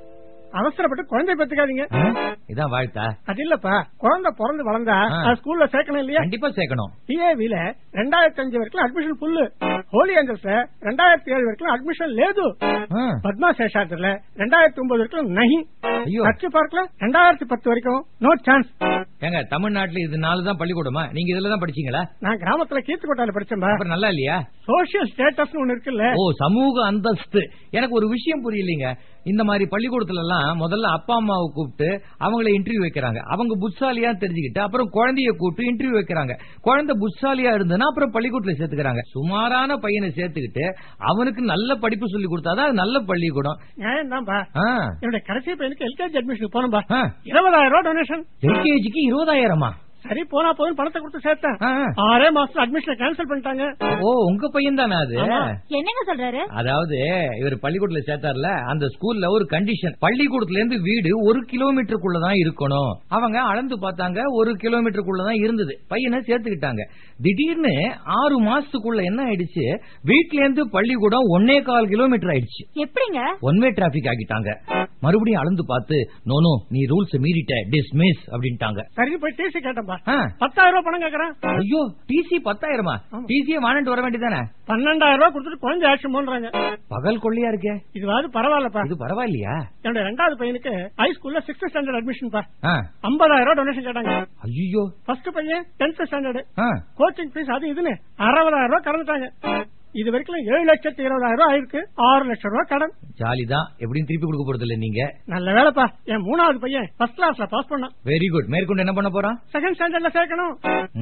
அவசரப்பட்டு குழந்தை பெத்துக்காதீங்க. இதான் வாழ்த்தா? அது இல்லப்பா, குழந்தை பிறந்து வளர்ந்தா ஸ்கூல்ல சேர்க்கணும் இல்லையா? கண்டிப்பா சேர்க்கணும். டிஏவில 2005 வரைக்கும் அட்மிஷன் ஃபுல்லு, ஹோலி ஏஞ்சல்ஸ்ல 2007 வரைக்கும் அட்மிஷன் லேது, பத்மா சேஷாத்திரில 2009 வரைக்கும் நஹி, லட்சு பார்க்ல 2010 வரைக்கும் நோ சான்ஸ். ஏங்க தமிழ்நாட்டுல இது 4 தான் பள்ளிக்கூடமா? நீங்க இதுலதான் படிச்சீங்களா? நான் கிராமத்துல கீர்த்திக்கோட்டால படிச்சேன்பா. அப்புறம் நல்லா இல்லையா? சோசியல் ஸ்டேட்டஸ் ஒண்ணு இருக்குல்ல. ஓ, சமூக அந்தஸ்து. எனக்கு ஒரு விஷயம் புரியலீங்க. இந்த மாதிரி பள்ளிக்கூடத்துல எல்லாம் முதல்ல அப்பா அம்மாவை கூப்பிட்டு அவங்களை இன்டர்வியூ வைக்கிறாங்க. அவங்க புத்தாலியா தெரிஞ்சுக்கிட்டு அப்புறம் குழந்தைய கூப்பிட்டு இன்டர்வியூ வைக்கிறாங்க. குழந்தை புத்தாலியா இருந்ததுன்னா அப்புறம் பள்ளிக்கூடத்துல சேர்த்துக்கிறாங்க. சுமாரான பையனை சேர்த்துக்கிட்டு அவனுக்கு நல்ல படிப்பு சொல்லி கொடுத்தாதான் நல்ல பள்ளிக்கூடம். என்னுடைய கடைசி பையனுக்கு எல்கேஜி அட்மிஷன் போனோம்பா, 20,000 டொனேஷன். எல்கேஜிக்கு 20,000? சரி போனா போதும் பணத்தை கொடுத்து சேர்த்தேன். 6 மாசம் அட்மிஷன் கேன்சல் பண்ணிட்டாங்க. ஓ, உங்க பையன் தானே அது? என்னங்க சொல்றாரு? அதாவது இவர் பள்ளிக்கூடத்துல சேர்த்தார்ல, அந்த ஸ்கூல்ல ஒரு கண்டிஷன், பள்ளிக்கூடத்துல இருந்து வீடு 1 கிலோமீட்டருக்குள்ளதான் இருக்கணும். அவங்க அளந்து பார்த்தாங்க, 1 கிலோமீட்டருக்குள்ளதான் இருந்தது. பையனை சேர்த்துக்கிட்டாங்க. திடீர்னு 6 மாசத்துக்குள்ள என்ன ஆயிடுச்சு, வீட்ல இருந்து பள்ளிக்கூடம் 1.25 கிலோமீட்டர் ஆயிடுச்சு. எப்படிங்க? ஒன் வே டிராபிக் ஆகிட்டாங்க. மறுபடியும் அளந்து பார்த்து, நோ நீ ரூல்ஸ் மீறிட்ட, டிஸ்மிஸ் அப்படின்ட்டாங்க. சரி போய் டிசி கேட்டப்பா, 10,000 பணம் கேக்குறேன். ஐயோ, டிசி 10,000? டிசியை வாங்கிட்டு வர வேண்டியதானே? 12,000 கொடுத்துட்டு குழந்தை ஆக்ஷன் பண்றாங்க. பகல் கொள்ளையா இருக்கே. இதுவாது பரவாயில்லப்பா. இது பரவாயில்லையா? என்னோட 2வது பையனுக்கு ஹை ஸ்கூல்ல 6th ஸ்டாண்டர்ட் அட்மிஷன் பா, 50,000 டொனேஷன் கேட்டாங்க. ஐயோ. ஃபர்ஸ்ட் பையன் 10th ஸ்டாண்டர்ட், கோச்சிங் ஃபீஸ் அது இதுன்னு 60,000 கறந்துட்டாங்க. இது வரைக்கும் 7,20,000 ஆயிருக்கு. 6 லட்சம் ரூபாய் கடன். ஜாலிதான். எப்படின்னு திருப்பி கொடுக்க போறது இல்ல நீங்க. நல்ல வேலைப்பா, என் 3வது பையன் ஃபர்ஸ்ட் கிளாஸ்ல பாஸ் பண்ணான். Very good. மேற்கொண்டு என்ன பண்ண போறான்? 2nd ஸ்டாண்டர்ட்ல சேர்க்கணும்.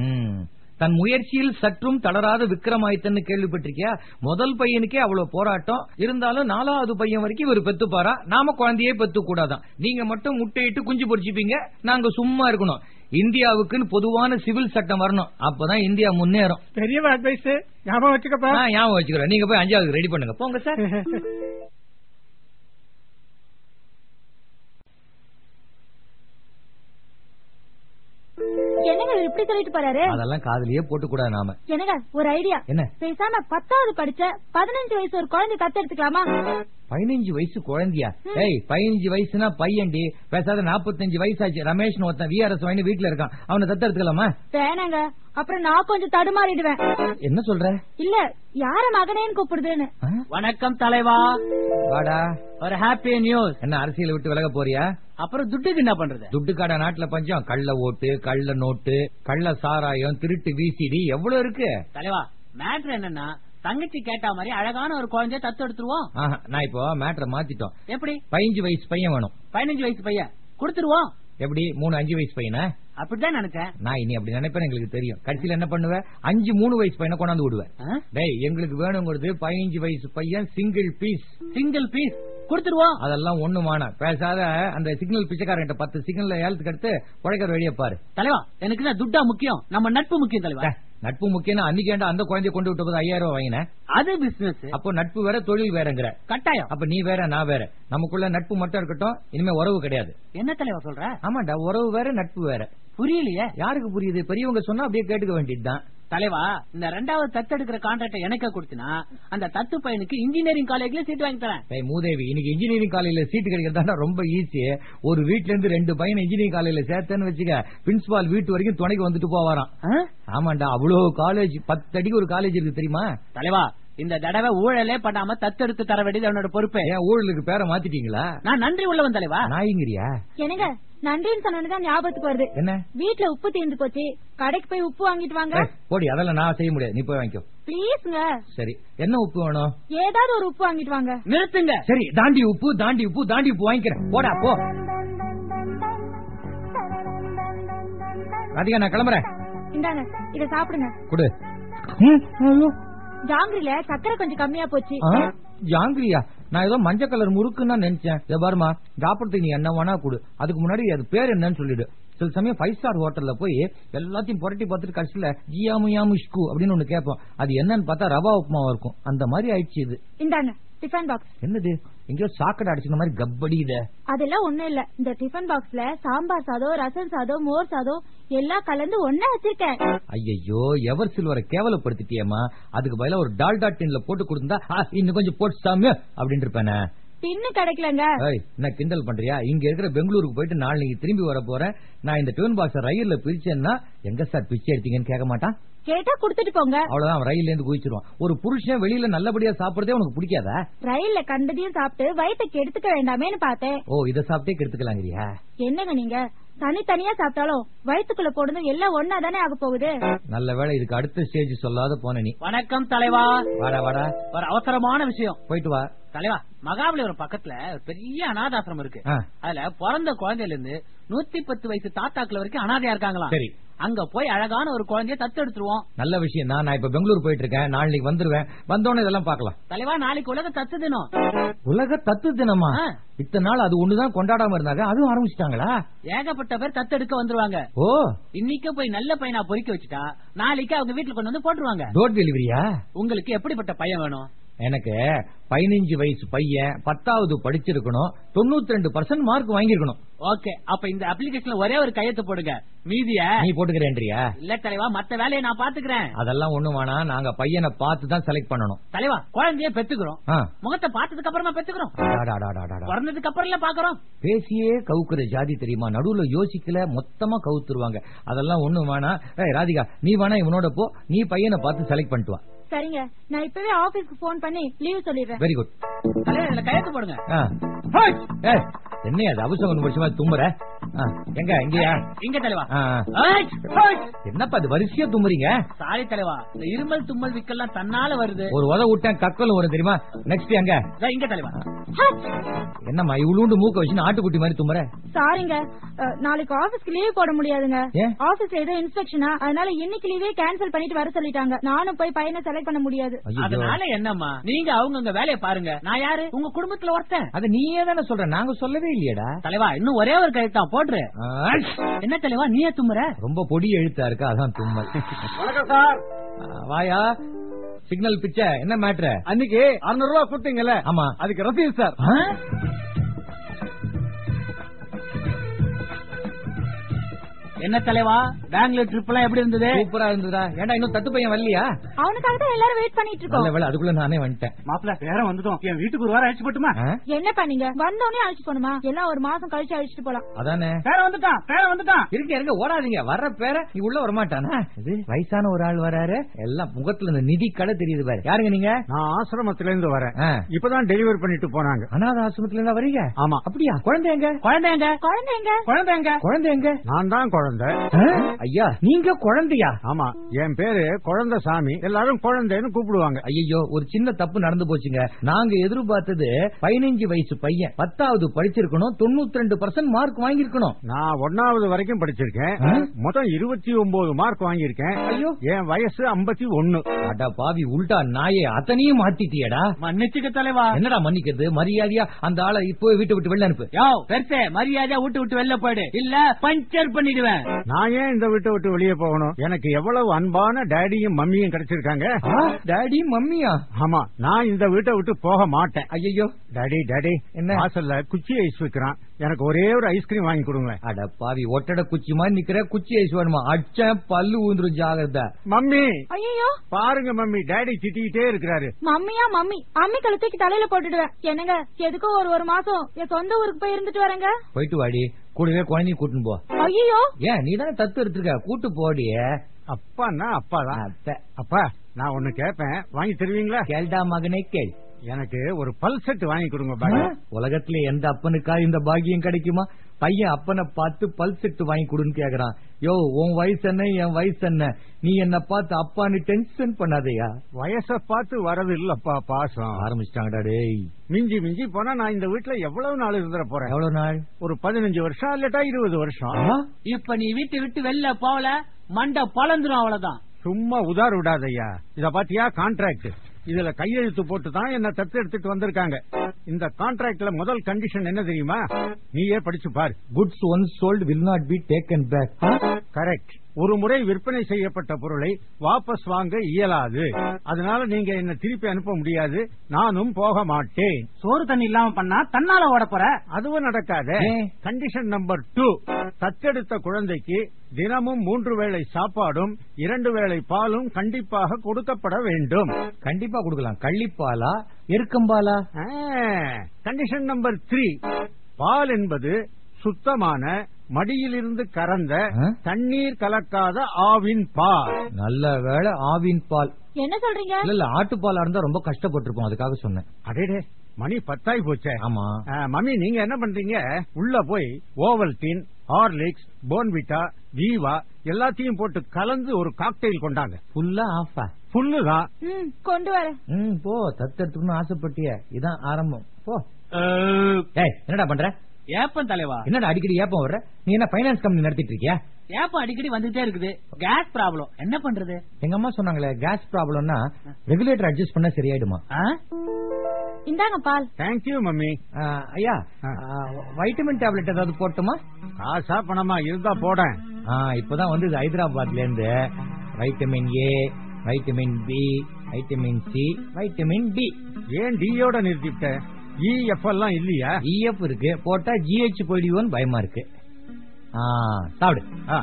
தன் முயற்சியில் சற்றும் தளராத விக்ரமாதித்தன் கேள்விப்பட்டிருக்கியா? முதல் பையனுக்கே அவ்வளவு போராட்டம் இருந்தாலும் 4வது பையன் வரைக்கும் இவர் பெத்துப்பாரா? நாம குழந்தையே பெத்து கூடாதான். நீங்க மட்டும் முட்டையிட்டு குஞ்சு பொறிச்சுப்பீங்க, நாங்க சும்மா இருக்கணும். இந்தியாவுக்குன்னு பொதுவான சிவில் சட்டம் வரணும், அப்பதான் இந்தியா முன்னேறும். பெரிய அட்வைஸ், ஞாபகம் வச்சுக்கப்பா. ஞாபகம் வச்சுக்கிறேன். நீங்க போய் 5வது ரெடி பண்ணுங்க. போங்க சார். என்னங்க இப்படி சொல்லிட்டு போறாரு? அதெல்லாம் காதுலயே போட்டு கூடாது நாம. என்னங்க ஒரு ஐடியா? என்ன? பேசாம 10வது படிச்ச 15 வயசு ஒரு குழந்தை தத்து எடுத்துக்கலாமா? 15 வயசு குழந்தையா? 15 வயசுனா பையன்டி. பேசாத 45 வயசாச்சு ரமேஷ் ஒருத்தன் VRS வாங்கி வீட்டுல இருக்கான், அவனை தத்து எடுத்துக்கலாமா? வேணாங்க, அப்புறம் நான் கொஞ்சம் தடுமாறிடுவேன். என்ன சொல்ற? இல்ல, யார மகனேன்னு கூப்பிடுதுன்னு. வணக்கம் தலைவா. வாடா. ஒரு ஹாப்பி நியூஸ். என்ன அரசியல் விட்டு விலக போறியா? அப்புறம் துட்டுக்கு என்ன பண்றது? துட்டுக்காட நாட்டுல பஞ்சம். கள்ள ஓட்டு, கள்ள நோட்டு, கள்ள சாராயம், திருட்டு VCD எவ்வளவு இருக்கு தலைவா. மேட்ரு என்னன்னா, தங்கச்சி கேட்டா மாதிரி அழகான ஒரு குழந்தைய தத்து எடுத்துருவோம். நான் இப்போ மேட்டரை மாத்திட்டோம். எப்படி? 15 வயசு பையன் வேணும். 15 வயசு பையன் கொடுத்துருவோம். எப்படி? 3-5 வயசு பையனா? அப்படிதான் நினைச்சேன். நான் இனி அப்படி நினைப்பேன். எங்களுக்கு தெரியும். கடைசியில என்ன பண்ணுவேன்? 5-3 வயசு பையனை கொண்டாந்து விடுவேன். டேய், எங்களுக்கு வேணுங்கிறது 15 வயசு பையன் சிங்கிள் பீஸ். சிங்கிள் பீஸ் கொடுத்துருவோம். அதெல்லாம் ஒண்ணுமான பேசாத. அந்த சிக்னல் பிச்சைக்காரன் 10 சிக்னல் ஏலத்துக்கு எடுத்து உடைக்கிற வெளியே பாரு. தலைவா, எனக்கு துட்டா முக்கியம், நம்ம நட்பு முக்கியம் தலைவா. நட்பு முக்கியம். அன்னைக்கு அந்த குழந்தைய கொண்டு விட்டு போது 5,000 வாங்கின. அது பிசினஸ். அப்போ நட்பு வேற, தொழில் வேறங்கிற கட்டாயம். அப்ப நீ வேற, நான் வேற. நமக்குள்ள நட்பு மட்டும் இருக்கட்டும், இனிமே உறவு கிடையாது. என்ன தலைவா சொல்ற? ஆமாண்டா, உறவு வேற நட்பு வேற. புரியலையே. யாருக்கு புரியுது? பெரியவங்க சொன்னா அப்படியே கேட்டுக்க வேண்டியதுதான். தலைவா, இந்த 2வது தத்து எடுக்கிற கான்ட்ராக்ட் எனக்கு கொடுத்தினா அந்த தத்து பையனுக்கு இன்ஜினியரிங் காலேஜ்ல சீட் வாங்கி தரேன். மூதேவி, இன்னைக்கு இன்ஜினியரிங் காலேஜ்ல சீட் கிடைக்கிறதா ரொம்ப ஈஸி. ஒரு வீட்ல இருந்து 2 பையன் இன்ஜினியரிங் காலேஜ்ல சேர்த்தேன்னு வச்சுக்க, பிரின்சிபால் வீட்டு வரைக்கும் துணைக்கு வந்துட்டு போவாராம். ஆமாண்டா, அவ்வளவு காலேஜ், 10 அடிக்கு ஒரு காலேஜ் இருக்கு தெரியுமா? தலைவா, இந்த தடவை ஊழலே பண்ணாம தத்தெடுத்து தர வேண்டியது அவனோட பொறுப்பு. ஏன் ஊழலுக்கு பேரை மாத்திட்டீங்களா? நான் நன்றி உள்ளவன் தலைவா. நாயிங்கிறியா? என்னங்க நன்றின்னு சொன்னதான் ஞாபகத்துக்கு வருது. என்ன? வீட்டுல உப்பு தீர்ந்து போச்சு, கடைக்கு போய் உப்பு வாங்கிட்டு வாங்க. போடி, அதெல்லாம் நான் செய்ய முடியாது, நீ போய் வாங்கிக்கோ ப்ளீஸ்ங்க. சரி, என்ன உப்பு வேணும்? ஏதாவது ஒரு உப்பு வாங்கிட்டு வாங்க. நிறுத்துங்க. சரி, தாண்டி உப்பு வாங்கிக்கிறேன். போடா போ. ராதிகா, நான் கிளம்புறேன். இந்தாங்க, இத சாப்பிடுங்க. குடு. ஜாங்கிரில சக்கரை கொஞ்சம் கம்மியா போச்சு. ஜாங்கிரியா? நான் ஏதோ மஞ்சள் கலர் முறுக்குன்னு நினைச்சேன். இத பாருமா, சாப்பிடுறதுக்கு நீ என்ன வேணா கொடு. அதுக்கு முன்னாடி அது பேர் என்னன்னு சொல்லிடு. சில சமயம் 5 ஸ்டார் ஹோட்டல்ல போய் எல்லாத்தையும் புரட்டி பார்த்துட்டு கடைசியில ஜியாமுயாமுஷ்கு அப்படின்னு ஒண்ணு கேட்போம். அது என்னன்னு பார்த்தா ரவா உப்புமாவா இருக்கும். அந்த மாதிரி ஆயிடுச்சு இது. இந்தாங்க டிஃபன் பாக்ஸ். என்னது, எங்கயோ சாக்கடை அடிச்சுன மாதிரி கப்படி இது. அதெல்லாம் ஒண்ணும் இல்ல. இந்த டிஃபன் பாக்ஸ்ல சாம்பார் சாதம், ரசம் சாதம், மோர் சாதம் எல்லாம் கலந்து ஒண்ணா வச்சிருக்கேன். ஐயோ, எவர் சில்வரை கேவலப்படுத்திட்டியம்மா. அதுக்கு பதிலா ஒரு டால்டா டின்ல போட்டு கொடுத்தா இன்னும் கொஞ்சம் போட்டு சாமி அப்படின்னு இருப்பேன். பின்னு கிடைக்கலங்க. என்ன கிண்டல் பண்றியா? இங்க இருக்கிற பெங்களூருக்கு போயிட்டு நாளைக்கு திரும்பி வர போறேன். நான் இந்த டியூன் பாக்ஸ் ரயில்ல பிரிச்சேன்னா எங்க சார் பிச்சை எடுத்தீங்கன்னு கேட்க மாட்டான். கேட்டா குடுத்துட்டு போங்க. அவ்வளவுதான், ரயில்ல இருந்து குதிச்சிருவான். ஒரு புருஷன் வெளியில நல்லபடியா சாப்பிடுறதே உனக்கு பிடிக்காதா? ரயில்ல கண்டதையும் சாப்பிட்டு வயிற்றுக்கு எடுத்துக்க வேண்டாமேன்னு பார்த்தேன். ஓ, இத சாப்பிட்டே கெடுத்துக்கலாங்கிறியா? என்னங்க நீங்க தனித்தனியா சாப்பிட்டாலும் வயிற்றுக்குள்ள போடுறது எல்லாம் ஒன்னா தானே ஆக போகுது. நல்ல வேளை இதுக்கு அடுத்த ஸ்டேஜ் சொல்லாத போன நீ. வணக்கம் தலைவா. வாடா வாடா. ஒரு அவசரமான விஷயம். போயிட்டு வா தலைவா. மகாபலிபுரம் பக்கத்துல பெரிய அனாதாசிரமம் இருக்கு. அதுல பிறந்த குழந்தையில இருந்து 110 வயசு தாத்தாக்கள் வரைக்கும் அனாதையா இருக்காங்களா? சரி, அங்க போய் அழகான ஒரு குழந்தைய தத்து எடுத்துருவோம். நல்ல விஷயம் தான். நான் இப்ப பெங்களூர் போயிட்டு இருக்கேன். நாளைக்கு வந்துருவேன். வந்தோன்னு இதெல்லாம் பாக்கலாம். தலைவா, நாளைக்கு உலக தத்து தினம். உலக தத்து தினமா? இத்தனை நாள் அது ஒண்ணுதான் கொண்டாடாம இருந்தாங்க, அதுவும் ஆரம்பிச்சிட்டாங்களா? ஏகப்பட்ட பேர் தத்து எடுக்க வந்துருவாங்க. ஓ, இன்னைக்கு போய் நல்ல பையனா பொறிக்க வச்சுட்டா நாளைக்கு அவங்க வீட்டுல கொண்டு வந்து போட்டுருவாங்க. டோர் டெலிவரியா? உங்களுக்கு எப்படிப்பட்ட பையன் வேணும்? எனக்கு 15 வயசு பையன், 10வது படிச்சிருக்கணும், 92% மார்க் வாங்கிருக்கணும். ஓகே, அப்ப இந்த அப்ளிகேஷன்ல ஒரே ஒரு கையெழுத்து போடுங்க. மீதிய நீ போட்டுக்கிறேன்றியா? இல்ல தலைவா, மத்த வேலையை நான் பாத்துக்கிறேன். அதெல்லாம் ஒண்ணு வேணா, நாங்க பையனை பார்த்து தான் செலக்ட் பண்ணணும். தலைவா, குழந்தைய பெத்துக்கிறோம், முகத்தை பார்த்ததுக்கு அப்புறமா பெத்துக்கிறோம், பிறந்ததுக்கு அப்புறம் பாக்குறோம். பேசியே கவுக்குற ஜாதி தெரியுமா? நடுவுல யோசிக்கல, மொத்தமா கவுத்துருவாங்க. அதெல்லாம் ஒண்ணு வேணா. ராதிகா, நீ வேணா இவனோட போ, நீ பையனை பார்த்து செலக்ட் பண்ணிட்டு வா. சரிங்க, நான் இப்பவே ஆபீஸ்க்கு போன் பண்ணி லீவ் சொல்லிடுறேன். Very good. இதுல கையெழுத்து போடுங்க. என்ன அது அவசரம் வருஷமா தும்புற? எங்க இங்கயா? இங்க தலைவா. என்னப்பா அது வரிசையா தும்புறீங்க? சாரி தலைவா, இந்த இருமல் தும்மல் விக்கலாம் தன்னால வருது. ஒரு உத விட்டேன் கக்கலும் வரும் தெரியுமா? நெக்ஸ்ட் எங்க? இங்க தலைவா. என்னம்மா இவ்வளவு மூக்க வச்சு ஆட்டுக்குட்டி மாதிரி தும்புற? சாரிங்க, நாளைக்கு ஆபீஸ்க்கு லீவ் போட முடியாதுங்க. ஆபீஸ்ல ஏதோ இன்ஸ்பெக்ஷனா, அதனால இன்னைக்கு லீவே கேன்சல் பண்ணிட்டு வர சொல்லிட்டாங்க. நானும் போய் பையனை செலக்ட் பண்ண முடியாது. அதனால என்னம்மா, நீங்க அவங்க வேலையை பாருங்க. நான் யாரு? உங்க குடும்பத்துல ஒருத்தன். அது நீயே தானே சொல்ற, நாங்க சொல்லவே இல்லையடா. தலைவா, இன்னும் ஒரே ஒரு கையெழுத்தா போடுற. என்ன தலைவா நீயே தும்முற? ரொம்ப பொடி எழுத்தா இருக்கா, அதான் தும்மல். வணக்கம் சார். வாயா. சிக்னல் பிச்சை என்ன மேட்ரு? அன்னைக்கு 600 ரூபாய் கொடுத்தீங்கல்ல? ஆமா, அதுக்கு ரசீது சார். என்ன தலைவா, பெங்களூர் ட்ரிப் எல்லாம் எப்படி இருந்தது? சூப்பரா இருந்ததா? ஏன்டா இன்னும் தட்டு பையன் வரலையா? அவனுக்காக தான் எல்லாரும் வெயிட் பண்ணிட்டு இருக்கோம். அதுக்குள்ள நானே வந்துட்டேன். மாப்பிள்ள வேற வந்துட்டோம். என் வீட்டுக்கு ஒரு வாரம் அழைச்சு போட்டுமா? என்ன பண்ணீங்க? வந்தோடனே அழைச்சு போணுமா? எல்லாம் ஒரு மாசம் கழிச்சு அழைச்சிட்டு போலாம். அதானே. பேர வந்துட்டான். இருங்க ஓடாதீங்க. வர்ற பேர நீ உள்ள வரமாட்டானா? இது வயசான ஒரு ஆள் வராரு, எல்லாம் முகத்துல இந்த நிதி கடை தெரியுது பாரு. யாருங்க நீங்க? நான் ஆசிரமத்துல இருந்து வரேன். இப்பதான் டெலிவரி பண்ணிட்டு போனாங்க. அனாத ஆசிரமத்துல இருந்தா வரீங்க? ஆமா. அப்படியா? குழந்தை எங்க? நான் தான் குழந்தை. ஐயா, நீங்க குழந்தையா? ஆமா, என் பேரு குழந்தை சாமி. எல்லாரும் குழந்தைன்னு கூப்பிடுவாங்க. ஐயோ, ஒரு சின்ன தப்பு நடந்து போச்சுங்க. நாங்க எதிர்பார்த்தது 15 வயசு பையன், 10வது படிச்சிருக்கணும், 92% மார்க் வாங்கிருக்கணும். நான் 1வது வரைக்கும் படிச்சிருக்கேன். மொத்தம் 29 மார்க் வாங்கியிருக்கேன். ஐயோ, என் வயசு 51. அடா பாவி, உல்டா நாயே, அத்தனையும் மாத்திட்டியடா. மன்னிச்சுக்க தலைவா. என்னடா மன்னிக்கிறது? மரியாதையா அந்த ஆளை இப்போ வீட்டு விட்டு வெளில அனுப்பு. பெருசே, மரியாதையா வீட்டு விட்டு வெளில போயிடு, இல்ல பஞ்சர் பண்ணிடுவேன். நான் ஏன் இந்த வீட்டை விட்டு வெளியே போகணும்? எனக்கு எவ்வளவு அன்பான டேடியும் மம்மியும் கிடைச்சிருக்காங்க. டாடி மம்மியா? ஆமா, நான் இந்த வீட்டை விட்டு போக மாட்டேன். ஐயோ, டாடி என்ன வாசல்ல குச்சி ஐஸ் வைக்கிறான், எனக்கு ஒரே ஒரு ஐஸ்கிரீம் வாங்கி கொடுங்க. அட பாவி, ஒட்டட குச்சி மாதிரி நிக்கிற, குச்சி ஐஸ் வேணுமா? அச்ச பல்லு ஊந்துரும், ஜாகிரத. மம்மி, ஐயோ பாருங்க மம்மி, டாடி திட்டிக்கிட்டே இருக்கிறாரு. மம்மியா? மம்மி அம்மி கழுத்துக்கு தலையில போட்டுடுவேன். என்னங்க எதுக்கோ ஒரு மாசம் என் சொந்த ஊருக்கு போய் இருந்துட்டு வரேங்க. போயிட்டு வாடி, கூடவே குழந்தைய கூட்டுன்னு போ. ஐயோ, ஏன் நீ தானே தத்து எடுத்துருக்க, கூட்டு போடிய. அப்பான்னா அப்பாதான். அப்பா, நான் ஒண்ணு கேட்பேன், வாங்கி தருவீங்களா? கேள்டா மகனே கேள். எனக்கு ஒரு பல் செட் வாங்கி கொடுங்க. உலகத்துல எந்த அப்பனுக்கா இந்த பாக்கியம் கிடைக்குமா? பையன் அப்பனை பார்த்து பல் செட் வாங்கி கொடுன்னு கேக்குறான். யோ, உன் வயசு என்ன, என் வயசு என்ன? நீ என்ன பார்த்து அப்பான்னு டென்ஷன் பண்ணாதையா. வயச பார்த்து வரது இல்லப்பா, பாசம். ஆரம்பிச்சிட்டாங்கடா டேய். மிஞ்சி மிஞ்சி போனா நான் இந்த வீட்டுல எவ்வளவு நாள் இருந்துட போறேன்? எவ்வளவு நாள்? ஒரு 15 வருஷம் இல்லட்டா 20 வருஷம். இப்ப நீ வீட்டு விட்டு வெளில போகல, மண்டை பழந்துரும், அவ்வளவுதான். சும்மா உதார் விடாதையா. இத பாத்தியா கான்ட்ராக்ட்? இதுல கையெழுத்து போட்டு தான் என்ன தத்து எடுத்துட்டு வந்திருக்காங்க. இந்த கான்ட்ராக்ட்ல முதல் கண்டிஷன் என்ன தெரியுமா? நீயே படிச்சு பாரு. Goods once sold will not be taken back. Correct. ஒரு முறை விற்பனை செய்யப்பட்ட பொருளை வாபஸ் வாங்க இயலாது. அதனால நீங்க என்ன திருப்பி அனுப்ப முடியாது, நானும் போக மாட்டேன். சோறு தண்ணி இல்லாம பண்ணா தன்னால ஓட போற. அதுவும் நடக்காது. கண்டிஷன் நம்பர் 2, தத்தெடுத்த குழந்தைக்கு தினமும் 3 வேளை சாப்பாடும் 2 வேளை பாலும் கண்டிப்பாக கொடுக்கப்பட வேண்டும். கண்டிப்பா கொடுக்கலாம். கள்ளிப்பாலா, எருக்கம்பாலா? கண்டிஷன் நம்பர் 3, பால் என்பது சுத்தமான மடியிலிருந்து கறந்த தண்ணீர் கலக்காத ஆவின் பால். நல்ல வேளை ஆவின் பால். என்ன சொல்றீங்க? இல்ல ஆட்டுப்பாலா இருந்தா ரொம்ப கஷ்டப்பட்டிருப்போம், அதுக்காக சொன்னேன். அடேடே, மணி 10 போச்சே. ஆமா மம்மி, நீங்க என்ன பண்றீங்க? உள்ள போய் ஓவல்டீன், ஹார்லிக்ஸ், போன்விட்டா, வீவா எல்லாத்தையும் போட்டு கலந்து ஒரு காக்டெயில் கொண்டாங்க. ஃபுல்லா ஆஃபா? ஃபுல்லு தான். கொண்டு வர. போ, தத்தெடுத்துக்கணும் ஆசைப்பட்டிய, இதான் ஆரம்பம். போ. என்னடா பண்ற? ஏப்பம் தலைவா. என்னடா அடிக்கடி ஏப்பம் வர்ற? நீ என்ன பைனான்ஸ் கம்பெனி நடத்திட்டு இருக்கியா? ஏப்பம் அடிக்கடி வந்துட்டே இருக்குது. கேஸ் ப்ராப்ளம், என்ன பண்றது? எங்க அம்மா சொன்னாங்களே, கேஸ் ப்ராப்ளம்னா ரெகுலேட்டர் அட்ஜஸ்ட் பண்ண சரியாயிடுமா? இந்தாங்க பால். Thank you mummy. ஐயா, வைட்டமின் டேப்லெட் ஏதாவது போட்டுமா? காசா பணமா இருந்தா போட. இப்பதான் வந்து ஹைதராபாத்ல இருந்து vitamin A, vitamin B, vitamin C, vitamin D. ஏன் டியோட நிறுத்திட்ட? இஎஃப் எல்லாம் இல்லையா? இஎஃப் இருக்கு, போட்டா ஜிஹெச் போயிடுவோன்னு பயமா இருக்கு. சாப்பிடு.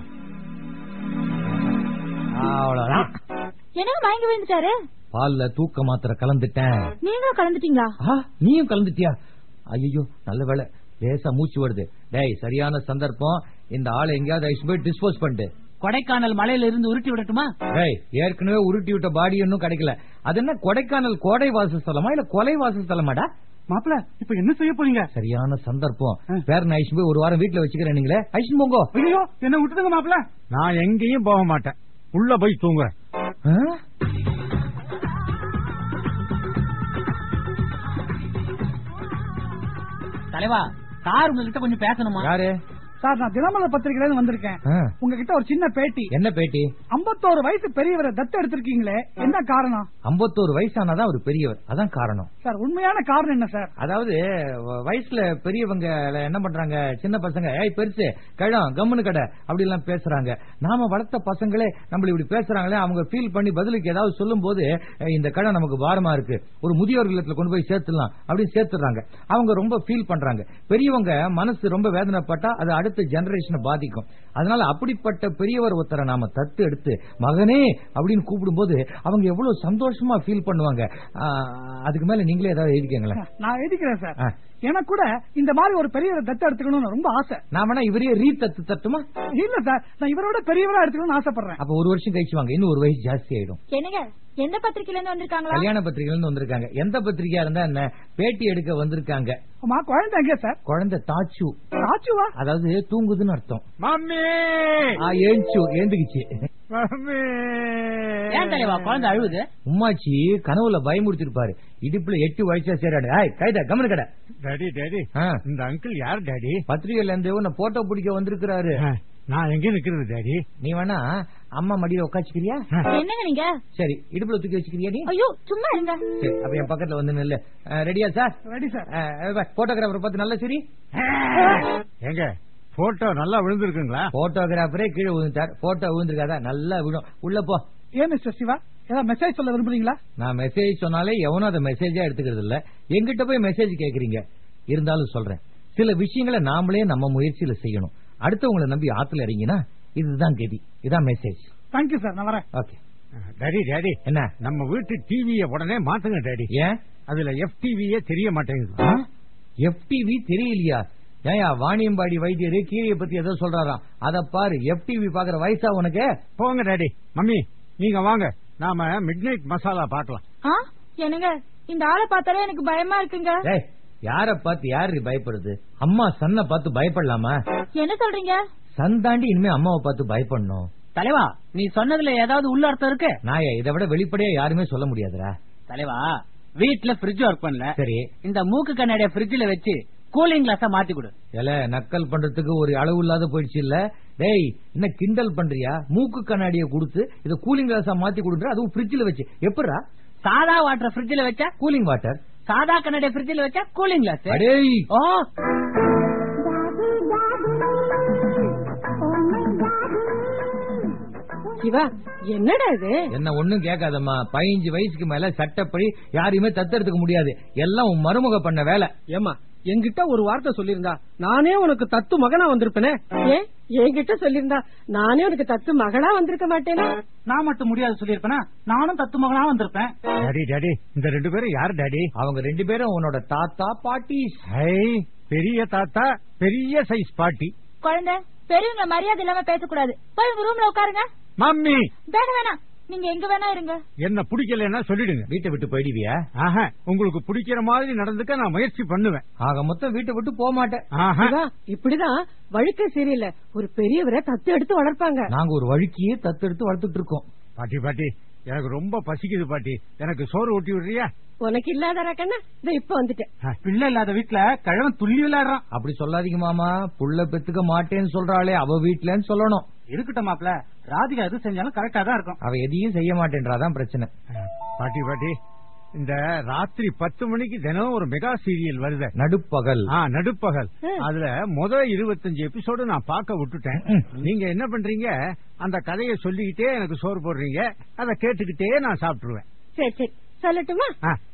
அவ்வளவுதான். என்ன மயங்கி விழுந்துட்டாரு? பால்ல தூக்க மாத்திரை கலந்துட்டேன். நீங்க கலந்துட்டீங்களா? நீயும் கலந்துட்டியா? ஐயோ, நல்ல வேலை, லேசா மூச்சு வருது. டேய், சரியான சந்தர்ப்பம், இந்த ஆளை எங்கேயாவது போய் டிஸ்போஸ் பண்ணிட்டு கொடைக்கானல் மலையில இருந்து உருட்டி விடட்டுமா? ஏற்கனவே உருட்டி விட்ட பாடி இன்னும் கிடைக்கல. அது என்ன கொடைக்கானல் கோடை வாசஸ்தலமா இல்ல கொலை வாசஸ்தலமாடா? மாப்பிள, இப்ப என்ன செய்ய போறீங்க? சரியான சந்தர்ப்பம், பேரன் ஐஷன் போய் ஒரு வாரம் வீட்டுல வச்சுக்கிறேன். நீங்களே ஐஷன் போங்கோ. ஐயோ, என்ன விட்டுடுங்க மாப்பிள. நான் எங்கேயும் போக மாட்டேன், உள்ள போய் தூங்குறேன். தலைவா, சார் உங்ககிட்ட கொஞ்சம் பேசணுமா? யாரு சார்? நான் தினமலர் பத்திரிகையில வந்திருக்கேன். உங்ககிட்ட ஒரு சின்ன பேட்டி. என்ன பேட்டி? 51 வயசு பெரியவரை தத்து எடுத்திருக்கீங்களே, என்ன காரணம்? 51 வயசானாதான் ஒரு பெரியவர், அதான் காரணம். சார், உண்மையான காரணம் என்ன சார்? அதாவது வயசுல பெரியவங்க என்ன பண்றாங்க, சின்ன பசங்க ஏய் பெருசு கழம் கம்முனு கடை அப்படி எல்லாம் பேசுறாங்க. நாம வளர்த்த பசங்களே நம்மள இப்படி பேசுறாங்களே, அவங்க ஃபீல் பண்ணி பதிலுக்கு ஏதாவது சொல்லும் போது இந்த கடை நமக்கு பாரமா இருக்கு, ஒரு முதியோர் இல்லத்துல கொண்டு போய் சேர்த்துலாம் அப்படின்னு சேர்த்துறாங்க. அவங்க ரொம்ப ஃபீல் பண்றாங்க. பெரியவங்க மனசு ரொம்ப வேதனைப்பட்டா அது அடுத்த ஜெனரேஷனை பாதிக்கும். அதனால அப்படிப்பட்ட பெரியவர் ஒருத்தரை நாம தத்து எடுத்து மகனே அப்படின்னு கூப்பிடும் போது அவங்க எவ்வளவு சந்தோஷமா ஃபீல் பண்ணுவாங்க. அதுக்கு மேல நீங்களே ஏதாவது எழுதிக்கங்களேன். நான் எழுதிக்கிறேன் சார். எனக்கு கூட இந்த மாதிரி ஒரு பெரியவரை தத்து எடுத்துக்கணும்னு ரொம்ப ஆசை. நான் வேணா இவரே ரீதத்து தட்டுமா? இல்ல சார், நான் இவரோட பெரியவரா எடுத்துக்கணும்னு ஆசைப்படுறேன். அப்ப ஒரு வருஷம் கழிச்சு வாங்க, இன்னும் ஒரு வயசு ஜாஸ்தி ஆயிடும். என்னங்க, எந்த பத்திரிகையில இருந்து வந்திருக்காங்களா? கல்யாண பத்திரிகையில இருந்து வந்திருக்காங்க. எந்த பத்திரிகையா இருந்தா என்ன, பேட்டி எடுக்க வந்திருக்காங்க. குழந்தை எங்க சார்? குழந்தை தாச்சு. தாச்சுவா? அதாவது தூங்குதுன்னு அர்த்தம். மம்மி ஏந்துக்குச்சு. ஏன் தலைவா குழந்தை அழுவுது? உம்மாச்சி கனவுல பயமுறுத்திருப்பாரு, இடுப்புல 8 வயசா சேராடு. கைதா கமனு கடை. டாடி டாடி, இந்த அங்கிள் யார் டாடி? பத்திரிகையில இருந்து உன்னை போட்டோ பிடிக்க வந்திருக்கிறாரு. நான் எங்க நிக்கிறது டாடி? நீ வேணா அம்மா மடியில உட்காச்சுக்கிறியா? என்னங்க நீங்க? சரி, இடுப்புல தூக்கி வச்சுக்கிறியா நீ? ஐயோ, சும்மா இருங்க. சரி, அப்ப என் பக்கத்துல வந்து நில்லு. ரெடியா சார்? Ready sir. போட்டோகிராஃபர் பார்த்து நல்ல சரி. எங்க போட்டோ நல்லா விழுந்திருக்குங்களா? போட்டோகிராஃபரே கீழே விழுந்துட்டார், போட்டோ விழுந்திருக்காதா? நல்லா விழும். உள்ள போ. ஏன் மிஸ்டர் சிவா, ஏதாவது மெசேஜ் சொல்ல விரும்புறீங்களா? நான் மெசேஜ் சொன்னாலே எவனும் அதை மெசேஜா எடுத்துக்கிறது இல்ல. எங்கிட்ட போய் மெசேஜ் கேக்குறீங்க. இருந்தாலும் சொல்றேன், சில விஷயங்களை நாமளே நம்ம முயற்சியில செய்யணும். அடுத்தவங்களை நம்பி ஆத்துல இறங்கினா இதுதான் கதி. இதான் மெசேஜ். தேங்க்யூ சார், நான் வரேன். ஓகே. டாடி டாடி, என்ன? நம்ம வீட்டு டிவியை உடனே மாத்துங்க டாடி. ஏன்? அதுல FTVயே தெரிய மாட்டேங்குது. FTV தெரியலையா? ஏயா, வாணியம்பாடி வைத்தியரு கீரையை பத்தி ஏதோ சொல்றாராம், அத பாரு. FTV பாக்குற வயசா உனக்கு? போங்க டாடி. மம்மி நீங்க வாங்க, நாம மிட்நைட் மசாலா பாக்கலாம். என்னங்க, இந்த ஆளை பார்த்தாலே எனக்கு பயமா இருக்குங்க. யார பார்த்து யாரு பயப்படுறது? அம்மா சன்ன பார்த்து பயப்படலாமா? என்ன சொல்றீங்க? சன் தாண்டி இனிமே அம்மாவை பார்த்து பயப்படணும். தலைவா, நீ சொன்னதுல ஏதாவது உள்ள அர்த்தம் இருக்கு? நாயா, இதை விட வெளிப்படையா யாருமே சொல்ல முடியாதுடா. தலைவா, வீட்டுல ஃப்ரிட்ஜ் ஒர்க் பண்ணல. சரி, இந்த மூக்கு கண்ணாடிய ஃப்ரிட்ஜ்ல வச்சு கூலிங் கிளாஸா மாத்தி கொடு. நக்கல் பண்றதுக்கு ஒரு அளவு இல்லாத போயிடுச்சு இல்ல? டேய், என்ன கிண்டல் பண்றியா? மூக்கு கண்ணாடிய கொடுத்து இத கூலிங் கிளாஸா மாத்தி கொடுன்ற, அதுவும் ஃப்ரிட்ஜ்ல வச்சு. எப்படா? சாதா வாட்டர் ஃப்ரிட்ஜ்ல வச்சா கூலிங் வாட்டர், சாதா கண்ணாடிய ஃப்ரிட்ஜ்ல வச்சா கூலிங் கிளாஸ். அடேய், சிவா, என்னடா இது? என்ன ஒண்ணும் கேட்காதம்மா. 15 வயசுக்கு மேல சட்டப்படி யாரையுமே தத்தெடுத்துக்க முடியாது. எல்லாம் உன் மருமக பண்ண வேலை. ஏமா, என்கிட்ட ஒரு வார்த்தை சொல்லியிருந்தா நானே உனக்கு தத்து மகனா வந்திருப்பேனே. ஏன் என்கிட்ட சொல்லியிருந்தா நானே உனக்கு தத்து மகளா வந்திருக்க மாட்டேனா? நான் மட்டும் முடியாது சொல்லிருப்பேனா? நானும் தத்து மகனா வந்திருப்பேன். டாடி இந்த 2 பேரும் யார் டாடி? அவங்க 2 பேரும் உன்னோட தாத்தா பாட்டி. பெரிய தாத்தா, பெரிய சைஸ் பாட்டி. குழந்தை பெரியவங்க மரியாதை இல்லாம பேசக்கூடாது. போய் உங்க ரூம்ல உட்காருங்க. மம்மி வேணாம், நீங்க எங்க வேணா இருங்க. என்ன பிடிக்கலன்னா சொல்லிடுங்க. வீட்டை விட்டு போயிடுவியா? உங்களுக்கு பிடிக்கிற மாதிரி நடந்துக்க நான் முயற்சி பண்ணுவேன். ஆக மொத்தம் வீட்டை விட்டு போக மாட்டேன். இப்படிதான் வழுக்க சரியில்லை, ஒரு பெரியவரை தத்து எடுத்து வளர்ப்பாங்க. நாங்க ஒரு வழுக்கியே தத்து எடுத்து வளர்த்துட்டு இருக்கோம். பாட்டி எனக்கு ரொம்ப பசிக்குது பாட்டி, எனக்கு சோறு ஊட்டி விடுறியா? உனக்கு இல்லாத கண்ணா இப்ப வந்துட்டேன். பிள்ளை இல்லாத வீட்டுல கிழவன் துள்ளி விளையாடுறான். அப்படி சொல்லாதீங்க மாமா, புள்ள பெத்துக்க மாட்டேன்னு சொல்றாளே அவ வீட்டுலன்னு சொல்லணும். இருக்கட்டும் மாப்ள, ராதிகா எது செஞ்சாலும் கரெக்டா தான் இருக்கும். அவ எதையும் செய்ய மாட்டேன்றாதான் பிரச்சனை. பாட்டி இந்த ராத்திரி 10 மணிக்கு தினம் ஒரு மெகா சீரியல் வருது, நடுப்பகல். அதுல முதல் 25 எபிசோடு நான் பார்க்க விட்டுட்டேன். நீங்க என்ன பண்றீங்க, அந்த கதையை சொல்லிக்கிட்டே எனக்கு சோறு போடுறீங்க, அதை கேட்டுக்கிட்டே நான் சாப்பிட்டுருவேன். சரி சொல்லட்டுமா?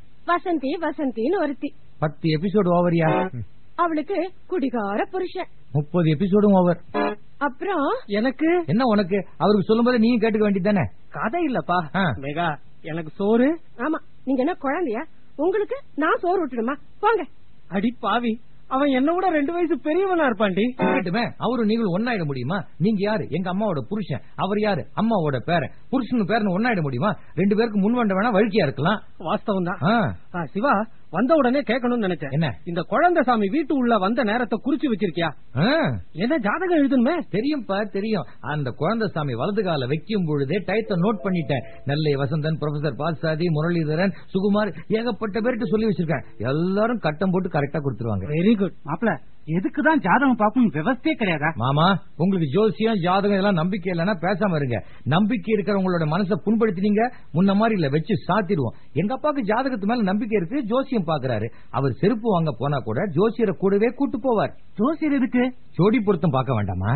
வசந்தின்னு ஒருத்தி. 10 எபிசோடு ஓவரியா? அவளுக்கு குடிகார புருஷன். 30 எபிசோடும் ஓவர். அப்புறம் எனக்கு என்ன உனக்கு? அவருக்கு சொல்லும் போது நீங்க கேட்டுக்க வேண்டியதானே? கதை இல்லப்பா மெகா, எனக்கு சோறு. ஆமா, நீங்க என்ன குழந்தையா? உங்களுக்கு நான் சோறு விட்டுடுமா? போங்க. அடி பாவி, அவன் என்ன விட 2 வயசு பெரியவனா இருப்பாண்டி. அவரு நீங்களும் ஒன்னாயிட முடியுமா? நீங்க யாரு? எங்க அம்மாவோட புருஷன். அவர் யாரு? அம்மாவோட பேரன். புருஷன் பேரன் ஒன்னாயிட முடியுமா? 2 பேருக்கு முன்வண்ட வேணா வழுக்கியா இருக்கலாம். வாஸ்தவம் தான். சிவா, வந்த உடனே கேட்கணும்னு நினைச்சேன். என்ன? இந்த குழந்தை சாமி வீட்டு உள்ள வந்த நேரத்தை குறிச்சு வச்சிருக்கியா? என்ன ஜாதகம் எழுதணுமே? தெரியும்பா தெரியும். அந்த குழந்தை சாமி வலது கால வைக்கும் பொழுதே டயத்தை நோட் பண்ணிட்டேன். நெல்லை வசந்தன், ப்ரொஃபசர் பால்சாதி, முரளிதரன், சுகுமார், ஏகப்பட்ட பேருக்கு சொல்லி வச்சிருக்கேன். எல்லாரும் கட்டம் போட்டு கரெக்டா கொடுத்துருவாங்க. வெரி குட் மாப்ள. எதுக்குதான் ஜாதகம் பாக்கணும் விவசாயே கிடையாதா? மாமா, உங்களுக்கு ஜோசியம் ஜாதகம் இதெல்லாம் நம்பிக்கை இல்லைன்னா பேசாம இருங்க. நம்பிக்கை இருக்கிறவங்களோட மனசை புண்படுத்தினீங்க, முன்ன மாதிரி இல்ல, வச்சு சாத்திடுவோம். எங்க அப்பாவுக்கு ஜாதகத்து மேல நம்பிக்கை இருக்கு, ஜோசியம் பாக்குறாரு. அவர் செருப்பு வாங்க போனா கூட ஜோசியரை கூடவே கூட்டு போவார். ஜோசியர் எதுக்கு? ஜோடி பொருத்தம் பார்க்க வேண்டாமா?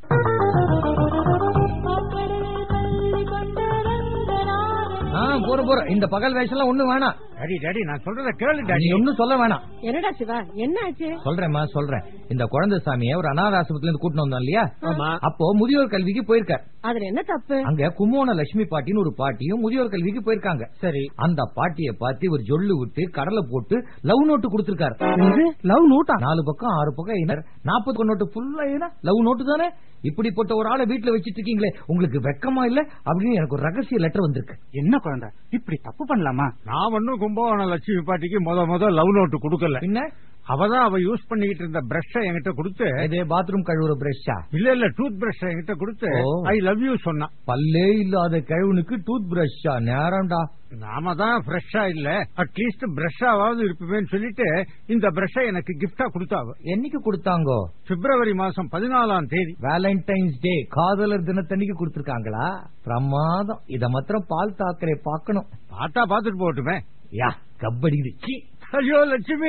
போற இந்த பகல் வயசுலாம் ஒண்ணு வேணாம். டாடி நான் சொல்றத கேளு டாடி. ஒன்னும் சொல்ல வேணாம். என்னடா சிவா, என்ன ஆச்சு? சொல்றேன். இந்த குழந்தை சாமியை ஒரு அனாதை ஆசிரமத்துல இருந்து கூட்டிட்டு வந்தோம் இல்லையா? அப்போ முதியோர் கல்விக்கு போயிருக்கார். அதுல என்ன தப்பு? அங்க கும்போண லட்சுமி பாட்டின்னு ஒரு பாட்டியும் முதியோர் கல்விக்கு போயிருக்காங்க. சரி, அந்த பாட்டியை பார்த்து ஒரு ஜொல்லு விட்டு கடலை போட்டு லவ் நோட்டு கொடுத்திருக்காரு. லவ் நோட்டா? 4 பக்கம் 6 பக்கம் 40 நோட்டு ஃபுல்லா லவ் நோட்டு தானே. இப்படிப்பட்ட ஒரு ஆளை வீட்டுல வச்சிட்டு இருக்கீங்களே, உங்களுக்கு வெக்கமா இல்ல? அப்படின்னு எனக்கு ஒரு ரகசிய லெட்டர் வந்திருக்கு. என்ன குழந்தை இப்படி தப்பு பண்ணலாமா? நான் ஒன்னும் கும்பகோணம் லட்சுமி பாட்டிக்கு முத லவ் நோட்டு கொடுக்கல. என்ன? அவதான் அவ யூஸ் பண்ணிக்கிட்டு இருந்த பிரஷ் என்கிட்ட கொடுத்து, பாத்ரூம் கழுவுற பிரஷா? இல்ல டூத் பிரஷ் என்கிட்ட கொடுத்து ஐ லவ் யூ சொன்னா. பல்லே இல்லாத கழுவுனுக்கு டூத் பிரஷா? நேரம்டா. நாம தான் ஃப்ரெஷ்ஷா இல்ல, அட்லீஸ்ட் பிரஷ்ஷாவது இருப்பேன்னு சொல்லிட்டு இந்த பிரஷ் எனக்கு கிஃப்டா கொடுத்தாங்க. என்னைக்கு கொடுத்தாங்க? பிப்ரவரி மாசம் 14ஆம் தேதி, வேலண்டைன்ஸ் டே, காதலர் தினத்தன்னைக்கு கொடுத்திருக்காங்களா? பிரமாதம். இத மாத்திரம் பால் தாக்கரே பாக்கணும். பார்த்தா பாத்துட்டு போட்டுமே. யா கபடி. ஐயோ லட்சுமி,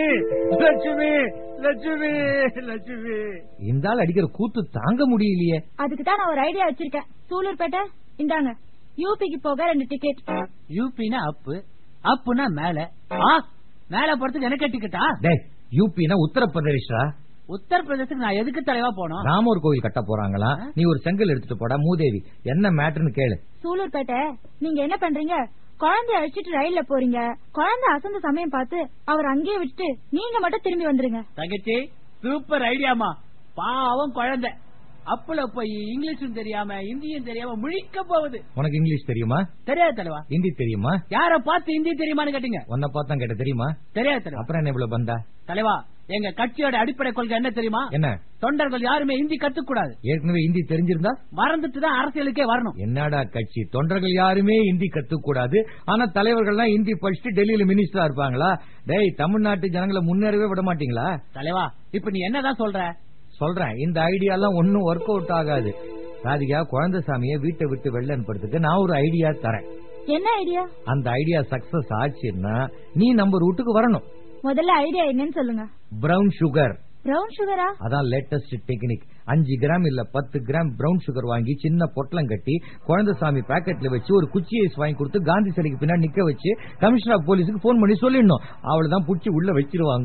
இந்த ஆள் அடிக்கிற கூத்து தாங்க முடியலையே. அதுக்குதான் நான் ஒரு ஐடியா வச்சிருக்கேன். சூலூர்பேட்டை, இந்தாங்க, யூபிக்கு போக 2 டிக்கெட். யூபினா அப்புனா மேல போறதுக்கு எனக்கு டிக்கெட்டா? யூபினா உத்தரப்பிரதேஷா? உத்தரப்பிரதேசத்துக்கு நான் எதுக்கு தலைவா போனோம்? ராமர் கோவில் கட்ட போறாங்களா? நீ ஒரு செங்கல் எடுத்துட்டு போடா. மூதேவி, என்ன மேட்டர்னு கேளு. சூலூர்பேட்டை, நீங்க என்ன பண்றீங்க? குழந்தைய அழைச்சிட்டு ரயில்ல போறீங்க. குழந்தை அசந்த சமயம் பார்த்து அவர் அங்கேயே விட்டுட்டு நீங்க மட்டும் திரும்பி வந்துருங்க. தங்கச்சி, சூப்பர் ஐடியாமா. பாவம் குழந்தை அப்புல போய் இங்கிலீஷும் தெரியாம ஹிந்தியும் தெரியாம முழிக்க போகுது. உனக்கு இங்கிலீஷ் தெரியுமா? தெரியாது தலைவா. ஹிந்தி தெரியுமா? யார பார்த்து ஹிந்தி தெரியுமான்னு கேட்டீங்க? உன்னை பார்த்தா கேட்ட தெரியுமா? தெரியாது தலைவா. அப்புறம் என்ன இவ்வளவு பந்தா? தலைவா, எங்க கட்சியோட அடிப்படை கொள்கை என்ன தெரியுமா? என்ன? தொண்டர்கள் யாருமே ஹிந்தி கத்துக்கூடாது. ஏற்கனவே ஹிந்தி தெரிஞ்சிருந்தா மறந்துட்டு தான் அரசியலுக்கே வரணும். என்னடா கட்சி? தொண்டர்கள் யாருமே ஹிந்தி கத்துக்கூடாது, ஆனா தலைவர்கள்லாம் ஹிந்தி படிச்சுட்டு டெல்லியில மினிஸ்டரா இருப்பாங்களா? டேய், தமிழ்நாட்டு ஜனங்களை முன்னேறவே விட மாட்டீங்களா? தலைவா, இப்ப நீ என்னதான் சொல்றேன், இந்த ஐடியா எல்லாம் ஒன்னும் ஒர்க் அவுட் ஆகாது. ராதிகா, குழந்தை சாமியை வீட்டை விட்டு வெளில அனுப்புறதுக்கு நான் ஒரு ஐடியா தரேன். என்ன ஐடியா? அந்த ஐடியா சக்சஸ் ஆச்சுன்னா நீ நம்ம ரூட்டுக்கு வரணும். முதல்ல ஐடியா என்னன்னு சொல்லுங்க. Brown sugar. பிரவுன் சுகரா? அதான் லேட்டஸ்ட் டெக்னிக். 5 கிராம் இல்ல 10 கிராம் பிரவுன் சுகர் வாங்கி சின்ன பொட்டலம் கட்டி குழந்தை சாமி பாக்கெட்ல வச்சு ஒரு குச்சி ஐஸ் வாங்கி கொடுத்து காந்தி சிலைக்கு பின்னாடி நிக்க வச்சு கமிஷனர் ஆஃப் போலீஸுக்கு போன் பண்ணி சொல்லிடணும். அவளதான் புடிச்சு உள்ள வச்சிருவாங்க.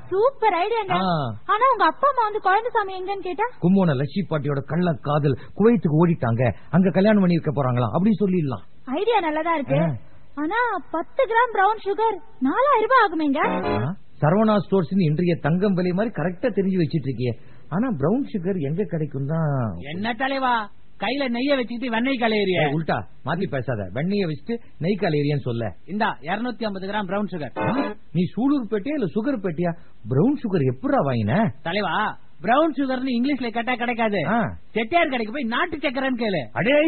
சூப்பர் ஐடியாங்க. ஆனா உங்க அப்பா அம்மா வந்து குழந்தைசாமி எங்கன்னு கேட்டா, கும்போன லட்சி பாட்டியோட கள்ள காதல் குவைத்துக்கு ஓடிட்டாங்க, அங்க கல்யாணம் பண்ணி வைக்க போறாங்களா அப்படி சொல்லிடலாம். ஐடியா நல்லதா இருக்கு. ஆனா 10 கிராம் பிரவுன் சுகர் 4000 ரூபாய் ஆகுமேங்க. சரவணா ஸ்டோர்ஸ் இன்றைய தங்கம் விலை மாதிரி கரெக்டா தெரிஞ்சு வச்சிட்டு இருக்கியே. ஆனா பிரவுன் சுகர் எங்க கிடைக்கும் தான்? என்ன தலைவா கையில நெய்ய வச்சுக்கிட்டு வெண்ணெய் கலையறிய? உல்டா மாத்தி பேசாத, வெண்ணெய வச்சுட்டு நெய் கலையறியன்னு சொல்ல. இந்தா 250 கிராம் பிரவுன் சுகர். நீ சூலூர் பேட்டியா இல்ல சுகர் பேட்டியா? பிரவுன் சுகர் எப்படா வாங்கின? தலைவா பிரவுன் சுகர்னு இங்கிலீஷ்ல கேட்டா கிடைக்காது. செட்டியார் கடைக்கு போய் நாட்டு சக்கரன்னு கேளு. அடே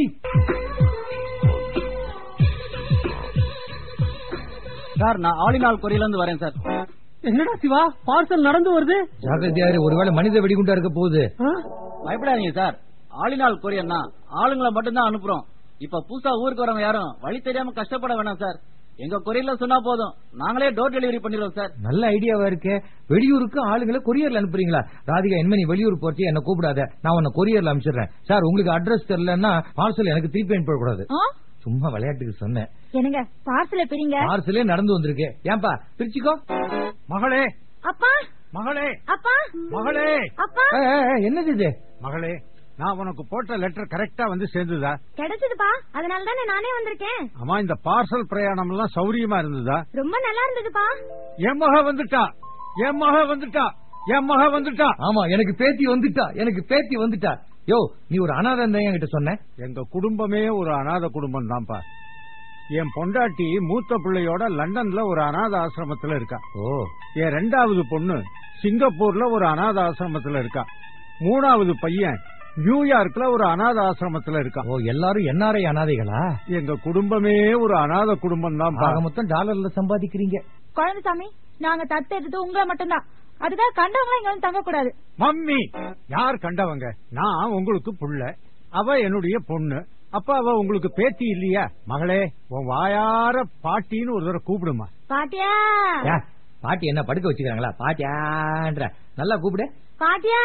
சார், நான் ஆளினால் கொரியில இருந்து வரேன் சார். என்னடா சிவா, பார்சல் நடந்து வருது? ஜாகிரதையாரு, ஒருவேளை மனித வெடிகுண்டா இருக்க போகுது. பயப்படாதீங்க சார், ஆளினால் கொரியன்னா ஆளுங்களை மட்டும்தான் அனுப்புறோம். இப்ப புதுசா ஊருக்கு வரவங்க யாரும் வழி தெரியாம கஷ்டப்பட வேணாம் சார். எங்க கொரியர்ல சொன்னா போதும், நாங்களே டோர் டெலிவரி பண்ணிடுவோம் சார். நல்ல ஐடியாவா இருக்கு. வெளியூருக்கு ஆளுங்களை கொரியர்ல அனுப்புறீங்களா? ராதிகா, என்ன நீ வெளியூர் போச்சு என்ன கூப்பிடாத, நான் உன்னை கொரியர்ல அனுப்பிச்சிடுறேன். சார், உங்களுக்கு அட்ரஸ் தெரியலன்னா பார்சல் எனக்கு திருப்பி அனுப்பக்கூடாது. சும்மா விளையாட்டுக்கு சொன்னேன். என்னங்க பார்சல பிரிங்க. பார்சலே நடந்து வந்திருக்கு. ஏன்பா பிரிச்சுக்கோ. மகளே, அப்பா, மகளே, அப்பா, மகளே, அப்பா. என்னது இது? மகளே, நான் உனக்கு போட்ட லெட்டர் கரெக்டா வந்து சேர்ந்துதா? கிடைச்சதுப்பா, அதனால தானே நானே வந்திருக்கேன். ஆமா, இந்த பார்சல் பிரயாணம் எல்லாம் சௌரியமா இருந்ததா? ரொம்ப நல்லா இருந்ததுப்பா. என் மக வந்துட்டா, என் மக வந்துட்டா, என் மக வந்துட்டா. ஆமா, எனக்கு பேத்தி வந்துட்டா, எனக்கு பேத்தி வந்துட்டா. யோ, நீ ஒரு அனாதை என்கிட்ட சொன்ன. எங்க குடும்பமே ஒரு அனாதை குடும்பம் தான்ப்பா. என் பொண்டாட்டி மூத்த பிள்ளையோட லண்டன்ல ஒரு அனாத ஆசிரமத்துல இருக்கா. என் 2வது பொண்ணு சிங்கப்பூர்ல ஒரு அனாத ஆசிரமத்துல இருக்கா. 3வது பையன் நியூயார்க்ல ஒரு அனாத ஆசிரமத்துல இருக்கா. எல்லாரும் என்ஆர்ஐ அனாதைகளா? எங்க குடும்பமே ஒரு அனாத குடும்பம் தான். மொத்தம் டாலர்ல சம்பாதிக்கிறீங்க. குழந்தைசாமி, நாங்க தத்து எடுத்து உங்களை மட்டும்தான், அதுக்காக கண்டவங்க இங்க வந்து தங்க கூடாது. மம்மி, யார் கண்டவங்க? நான் உங்களுக்கு புள்ள, அவ என்னுடைய பொண்ணு. அப்ப அவ உங்களுக்கு பேத்தி இல்லையா? மகளே, உன் வாயார பாட்டின்னு ஒரு தடவை கூப்பிடுமா. பாட்டியா? பாட்டி என்ன படுக்க வச்சுக்கிறாங்களா? பாட்டியான்ற நல்லா கூப்பிடு. பாட்டியா?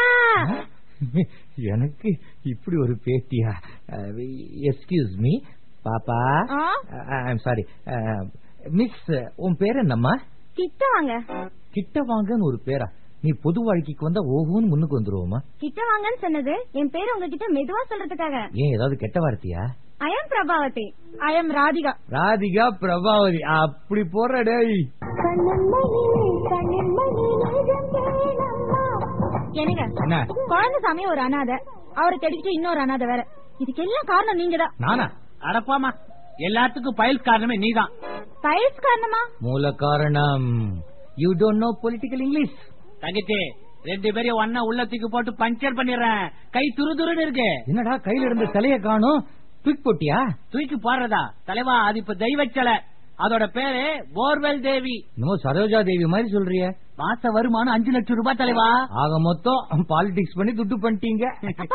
எனக்கு இப்படி ஒரு பேத்தியா? எஸ்கியூஸ் மீ பாப்பா, ஐம் சாரி மிஸ், உன் பேர் என்னம்மா? கிட்ட வாங்க. கிட்ட வாங்கன்னு ஒரு பேரா? நீ பொது வாழ்க்கைக்கு வந்தா ஓஹோன்னு முன்னுக்கு வந்துருவோமா? கிட்ட வாங்கன்னு சொன்னது என் பேரு உங்ககிட்ட மெதுவா சொல்றதுக்காக. ஏன் ஏதாவது கெட்ட வார்த்தையா? I am Prabhavathi. I am Radhika. Radhika Prabhavathi அப்படி போற டேய். என்னங்க, குழந்தைசாமி ஒரு அனாதை, அவரை தேடிக்கிட்டு இன்னொரு அனாதை வேற. இதுக்கு எல்லாம் காரணம் நீங்க தான். நானா? அடப்பாமா, எல்லாத்துக்கும் பைல்ஸ் காரணமே நீதான். பைல்ஸ் காரணமா? மூல காரணம். You don't know political English. தங்கச்சி, 2 பேரையும் ஒன்னா உள்ள தூக்கி போட்டு பஞ்சர் பண்ணிடுறேன். கை துருதுருன்னு இருக்கு. என்னடா கையில இருந்த சிலைய காணும்? தூக்கி போட்டியா? தூக்கி போடுறதா தலைவா? அது இப்ப தெய்வ சிலை. அதோட பேரு போர்வெல் தேவி. இன்னும் சரோஜா தேவி மாதிரி சொல்றிய? மாச வருமானம் 5 லட்சம் ரூபாய் தலைவா. ஆக மொத்தம் பாலிடிக்ஸ் பண்ணி துட்டு பண்ணிட்டீங்க.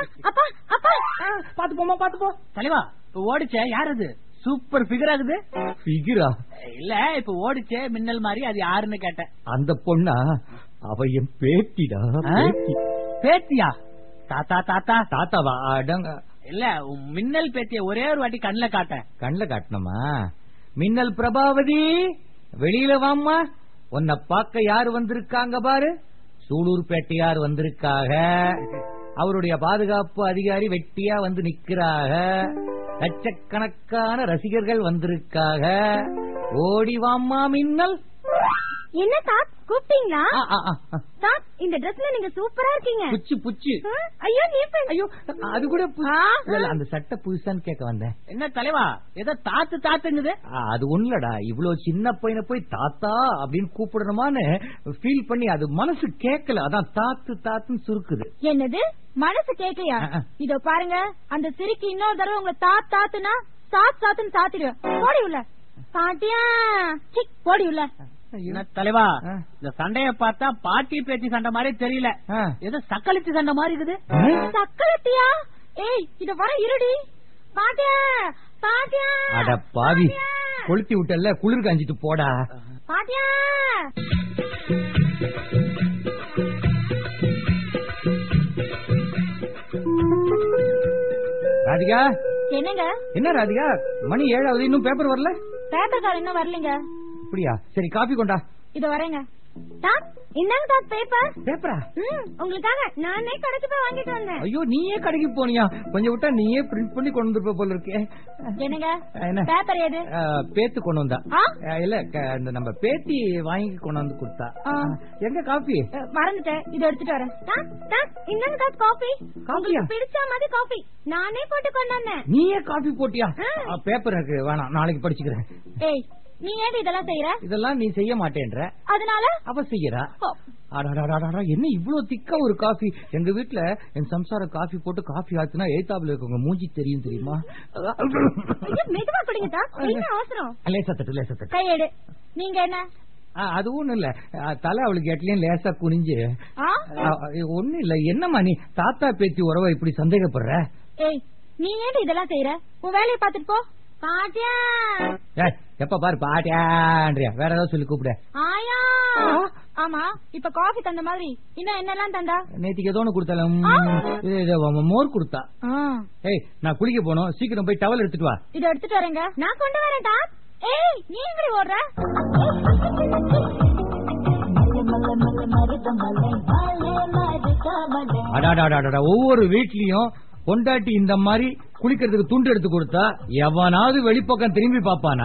பாத்து போமா, பாத்து போ தலைவா. இப்ப ஓடிச்ச யார் அது? சூப்பர் பிகர் ஆகுது. பிகரா? இல்ல, இப்ப ஓடிச்சே மின்னல் மாதிரி, அது யாருன்னு கேட்டேன். அந்த பொண்ணா? அவ என் பேத்திடா. பேத்தியா? தாத்தா தாத்தா தாத்தாவா? அடங்க இல்ல, மின்னல் பேத்திய ஒரே ஒரு வாட்டி கண்ணுல காட்டேன். கண்ணுல காட்டணுமா? மின்னல் பிரபாவதி, வெளியில வாம்மா. உன்னை பார்க்க யாரு வந்திருக்காங்க பாரு. சூலூர் பேட்டையார் வந்திருக்காக. அவருடைய பாதுகாப்பு அதிகாரி வெட்டியா வந்து நிக்கிறாக. லட்சக்கணக்கான ரசிகர்கள் வந்திருக்காக. ஓடி வாம்மா மின்னல். என்ன தாத், கூப்பிட்டீங்களா? தாத், இந்த ட்ரெஸ்ல நீங்க சூப்பரா இருக்கீங்க. புச்சு புச்சு. ஐயோ நீ ஐயோ, அது கூட அந்த சட்டை புதுசான்னு கேட்க வந்தேன். என்ன தலைவா, ஏதோ தாத்து தாத்துங்குது? அது ஒண்ணுலடா, இவ்வளவு சின்ன பையனை போய் தாத்தா அப்படின்னு கூப்பிடணுமான்னு ஃபீல் பண்ணி அது மனசு கேட்கல, அதான் தாத்து தாத்துன்னு சுருக்குது. என்னது மனசு கேட்கலையா? இதோ பாருங்க, அந்த சிரிக்கு இன்னொரு தடவை உங்களை தாத் தாத்துனா சாத் சாத்துன்னு சாத்திடுவேன். போடி உள்ள. பாட்டியா? போடி உள்ள. என்ன தலைவா, இந்த சண்டைய பார்த்தா பாட்டி பேச்சு சண்டை மாதிரி தெரியல, ஏதோ சக்களிச்சு சண்டை மாதிரி இருக்குது. சக்களத்தியா? ஏய், இத வர இருடி. பாட்டியா? பாட்டியா? அட பாவி, கொளுத்தி விட்டல்ல, குளிர் காஞ்சிட்டு போடா. பாட்டியா? ராதிகா. என்னங்க? என்ன ராதிகா, மணி 7 ஆகுது, இன்னும் பேப்பர் வரல? பேப்பர் கார் இன்னும் வரலங்க. அப்படியா? சரி, காபி கொண்டா. இது வரேங்க. இந்தாங்க பேப்பர். பேப்பரா? உங்களுக்காக நானே கடைக்கு போய் வாங்கிட்டு வந்தேன். ஐயோ, நீயே கடைக்கு போனியா? கொஞ்சம் விட்டா நீயே பிரிண்ட் பண்ணி கொண்டு வந்துருப்ப போல இருக்கே. என்னங்க பேப்பர் எது? பேத்து கொண்டு வந்தா. இல்ல, இந்த நம்ம பேத்தி வாங்கி கொண்டு வந்து கொடுத்தா. எங்க காபி? மறந்துட்டேன், இதை எடுத்துட்டு வரேன். இந்தாங்க காபி. உங்களுக்கு பிடிச்ச மாதிரி காபி நானே போட்டு கொண்டு வந்தேன். நீயே காபி போட்டியா? பேப்பர் எனக்கு வேணாம், நாளைக்கு படிச்சுக்கிறேன். ஏய், நீ ஏன் இதெல்லாம் செய்யற? இதெல்லாம் நீ செய்ய மாட்டேன்ற, அதனால அவ செய்யறா. என்ன இவ்வளவு திக்கா ஒரு காபி? எங்க வீட்டுல என் சம்சார காபி போட்டு காபி ஆச்சுனா எழுத்தாப்புல இருக்கவங்க மூஞ்சி தெரியும், தெரியுமா? மெதுவா குடிங்கடா, என்ன அவசரம்? லேசா கையெடு. நீங்க என்ன? அது ஒண்ணும் இல்ல, தலை அவளுக்கு எட்லயும் லேசா குனிஞ்சு. ஒண்ணும் இல்ல. என்னம்மா நீ தாத்தா பேத்தி உறவை இப்படி சந்தேகப்படுற? ஏய், நீ ஏன் இதெல்லாம் செய்யற? உன் வேலையை பாத்துட்டு போ. பாட்டியா, எப்ப பாரு பாட்டியான்றியா, வேற ஏதாவது சொல்லி கூப்பிட. ஆயா. ஆமா, இப்ப காஃபி தந்த மாதிரி இன்னும் என்னெல்லாம் தந்தா? நேத்திக்கு ஏதோ ஒண்ணு கொடுத்தாலும் மோர் கொடுத்தா. ஏய், நான் குளிக்க போனோம், சீக்கிரம் போய் டவல் எடுத்துட்டு வா. இதை எடுத்துட்டு வரேங்க. நான் கொண்டு வரேன்டா. ஏய், நீ எங்கடி ஓடுற? ஒவ்வொரு வீட்லயும் பொண்டாட்டி இந்த மாதிரி குளிக்கிறதுக்கு துண்டு எடுத்து கொடுத்தா எவனாவது வெளிப்பக்கம் திரும்பி பாப்பானா?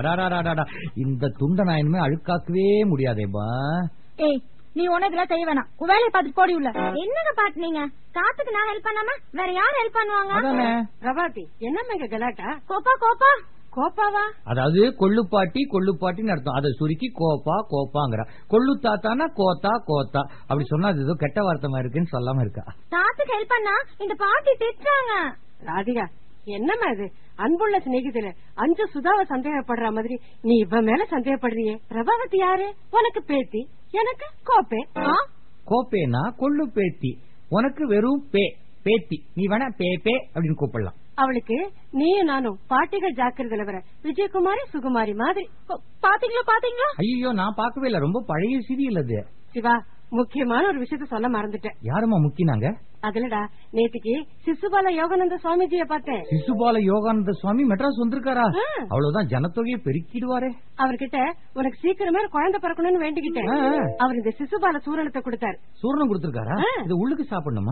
இந்த துண்டை நான் இனிமே அழுக்காக்கவே முடியாதேப்பா. ஏய், நீ உனக்குலாம் செய்ய வேணாம், உன் வேலையை பார்த்துட்டு போடி உள்ள. என்னங்க பாட்டுனீங்க? காத்துக்கு நான் ஹெல்ப் பண்ணாம வேற யார் ஹெல்ப் பண்ணுவாங்க? பிரபாதி, என்னம்மா இங்க கலாட்டா? கோப்பா கோப்பாவா? அதாவது கொள்ளுப்பாட்டின்னு அர்த்தம். அதை சுருக்கி கோப்பா கோப்பாங்கிற. கொள்ளு தாத்தானா கோத்தா கோத்தா அப்படி சொன்னா அது ஏதோ கெட்ட வார்த்தை இருக்குன்னு சொல்லாம இருக்கா. தாத்துக்கு ஹெல்ப் பண்ணா இந்த பாட்டி திட்டுறாங்க. ராதிகா, என்னம்மா இது? அன்புள்ள சிநேகிதல அஞ்சு சுதாவை சந்தேகப்படுற மாதிரி நீ இவ மேல சந்தேகப்படுறியே. பிரபாவதி யாரு? உனக்கு பேத்தி, எனக்கு கோப்பே. கோப்பேனா கொள்ளு பேத்தி, உனக்கு வெறும் பேத்தி. நீ வேணா பே அப்படின்னு கூப்பிடலாம். அவளுக்கு நீயும் நானும் பாட்டிகள் ஜாக்கிரதையில வர விஜயகுமாரி சுகுமாரி மாதிரி. பாத்தீங்களா? ஐயோ, நான் பாக்கவே இல்ல, ரொம்ப பழைய சீரியல் அது. சிவா, முக்கியமான ஒரு விஷயத்த சொல்ல மறந்துட்டேன். யாருமா முக்கியனாங்க? அதுலடா, நேத்துக்கு சிசுபால யோகானந்த சுவாமிஜிய பார்த்தேன். சிசுபால யோகானந்த சுவாமி மெட்ராஸ் வந்திருக்காரா? அவ்வளவுதான், ஜனத்தொகையை பெருக்கிடுவாரே. அவர்கிட்ட உனக்கு சீக்கிரமே குழந்தை பிறக்கணும்னு வேண்டிக்கிட்டேன். அவர் இந்த சிசுபால சூரணத்தை கொடுத்தாரு. சூரணம் கொடுத்திருக்காரா? இது உள்ளுக்கு சாப்பிடணுமா?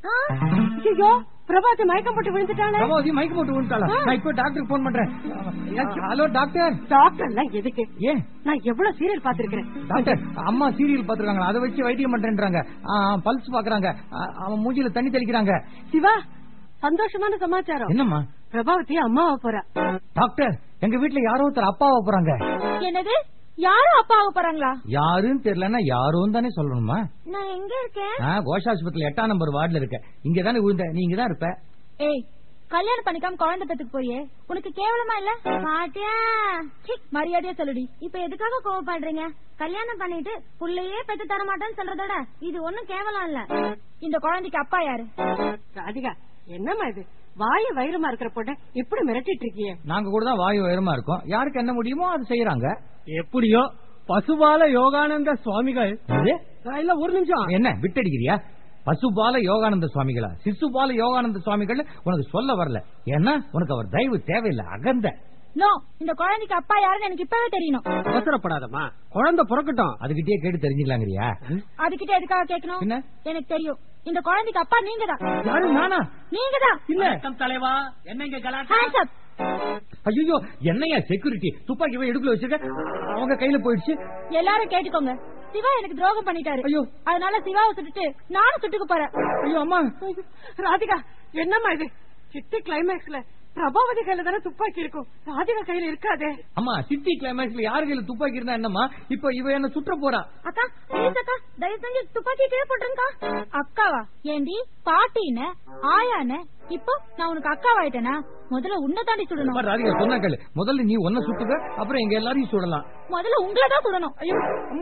ஐயோ, பிரபாதி மயக்கம் போட்டு விழுந்துட்டாளா? பிரபாதி மயக்கம் போட்டு விழுந்துட்டாளா? நான் இப்ப டாக்டருக்கு போன் பண்றேன். Hello doctor. டாக்டர்லாம் எதுக்கு? ஏன்? நான் எவ்வளவு சீரியல் பாத்துருக்கேன். டாக்டர், அம்மா சீரியல் பாத்துருக்காங்க, அதை வச்சு வைத்தியம் பண்றேன்றாங்க. பல்ஸ் பாக்குறாங்க, அவன் மூஞ்சில தண்ணி தெளிக்கிறாங்க. சிவா, சந்தோஷமான சமாச்சாரம். என்னம்மா? பிரபாவதி அம்மாவ போறா. டாக்டர், எங்க வீட்டுல யாரோ ஒருத்தர் அப்பாவ போறாங்க. என்னது? யாரும் அப்பாவ போறாங்களா? யாருன்னு தெரியலன்னா யாரும் தானே சொல்லணுமா? நான் எங்க இருக்கேன்? கோஷாஸ்பத்திரி 8ஆம் நம்பர் வார்டுல இருக்க. இங்கதானே விழுந்த, நீ இங்கதான் இருப்ப. ஏய், கல்யாணம் பண்ணிக்காம குழந்தை பெத்துக்கு போயே, உனக்கு கேவலமா இல்ல? பாட்டியா, மரியாதையா சொல்லுடி. இப்ப எதுக்காக கோவப்படுறீங்க? கல்யாணம் பண்ணிட்டு புள்ளையே பெத்து தர மாட்டேன்னு சொல்றதோட இது ஒண்ணும் கேவலம் இல்ல. இந்த குழந்தைக்கு அப்பா யாரு? ராதிகா, என்னம்மா இது? வாயு வயிறுமா இருக்கிற போட்ட இப்படி மிரட்டிட்டு இருக்கிய? நாங்க கூட தான் வாயு வயிறுமா இருக்கோம். யாருக்கு என்ன முடியுமோ அது செய்யறாங்க. எப்படியோ பசுபால யோகானந்த சுவாமிகள். இல்ல, ஒரு நிமிஷம். என்ன விட்டடிக்கிறியா? பசுபால யோகானந்த சுவாமிகளா? சிசுபால யோகானந்த சுவாமிகள் உனக்கு சொல்ல வரல. ஏன்னா உனக்கு அவர் தயவு தேவையில்லை, அகந்த. நோ, இந்த குழந்தைக்கு அப்பா யாருன்னு எனக்கு இப்பவே தெரியணும். அவசரப்படாதம்மா, குழந்தை பிறக்கட்டும், அதுகிட்டே கேட்டு தெரிஞ்சுக்கலாங்கிறியா? அதுகிட்ட எதுக்காக கேட்கணும்? எனக்கு தெரியும், இந்த குழந்தைக்கு அப்பா நீங்க தான். யாரு? நானா? நீங்க தான். இல்ல தலைவா, என்னங்க கலாட்டா? ஐயோ, என்னையா செக்யூரிட்டி துப்பாக்கி போய் எடுக்கல வச்சிருக்க, அவங்க கையில போயிடுச்சு. எல்லாரும் கேட்டுக்கோங்க, சிவா எனக்கு துரோகம் பண்ணிட்டாரு. ஐயோ, அதனால சிவாவை சுட்டுட்டு நானும் சுட்டுக்கு போறேன். ஐயோ அம்மா. ராதிகா, என்னம்மா இது? சிட்டி கிளைமேக்ஸ்ல பிரபாவதி கையில தானே துப்பாக்கி இருக்கும், ராதிகா கையில இருக்காதே. அம்மா, சிட்டி கிளைமேக்ஸ்ல யாரு கையில துப்பாக்கி இருந்தா என்னம்மா? இப்ப இவ என்ன சுற்ற போறா. அக்கா, ப்ளீஸ் அக்கா, தயவு செஞ்சு துப்பாக்கி கீழே போட்டுருங்கக்கா. அக்காவா? ஏண்டி பாட்டின்னு ஆயான்னு இப்போ நான் உனக்கு அக்காவாயிட்டேனா? முதல்ல உன்னை தாண்டி சுடணும். ராதிகா சொன்னா கேளு, முதல்ல நீ ஒன்ன சுட்டுக்க, அப்புறம் எங்க எல்லாரையும் சுடலாம். முதல்ல உங்களை தான் சுடணும். ஐயோ,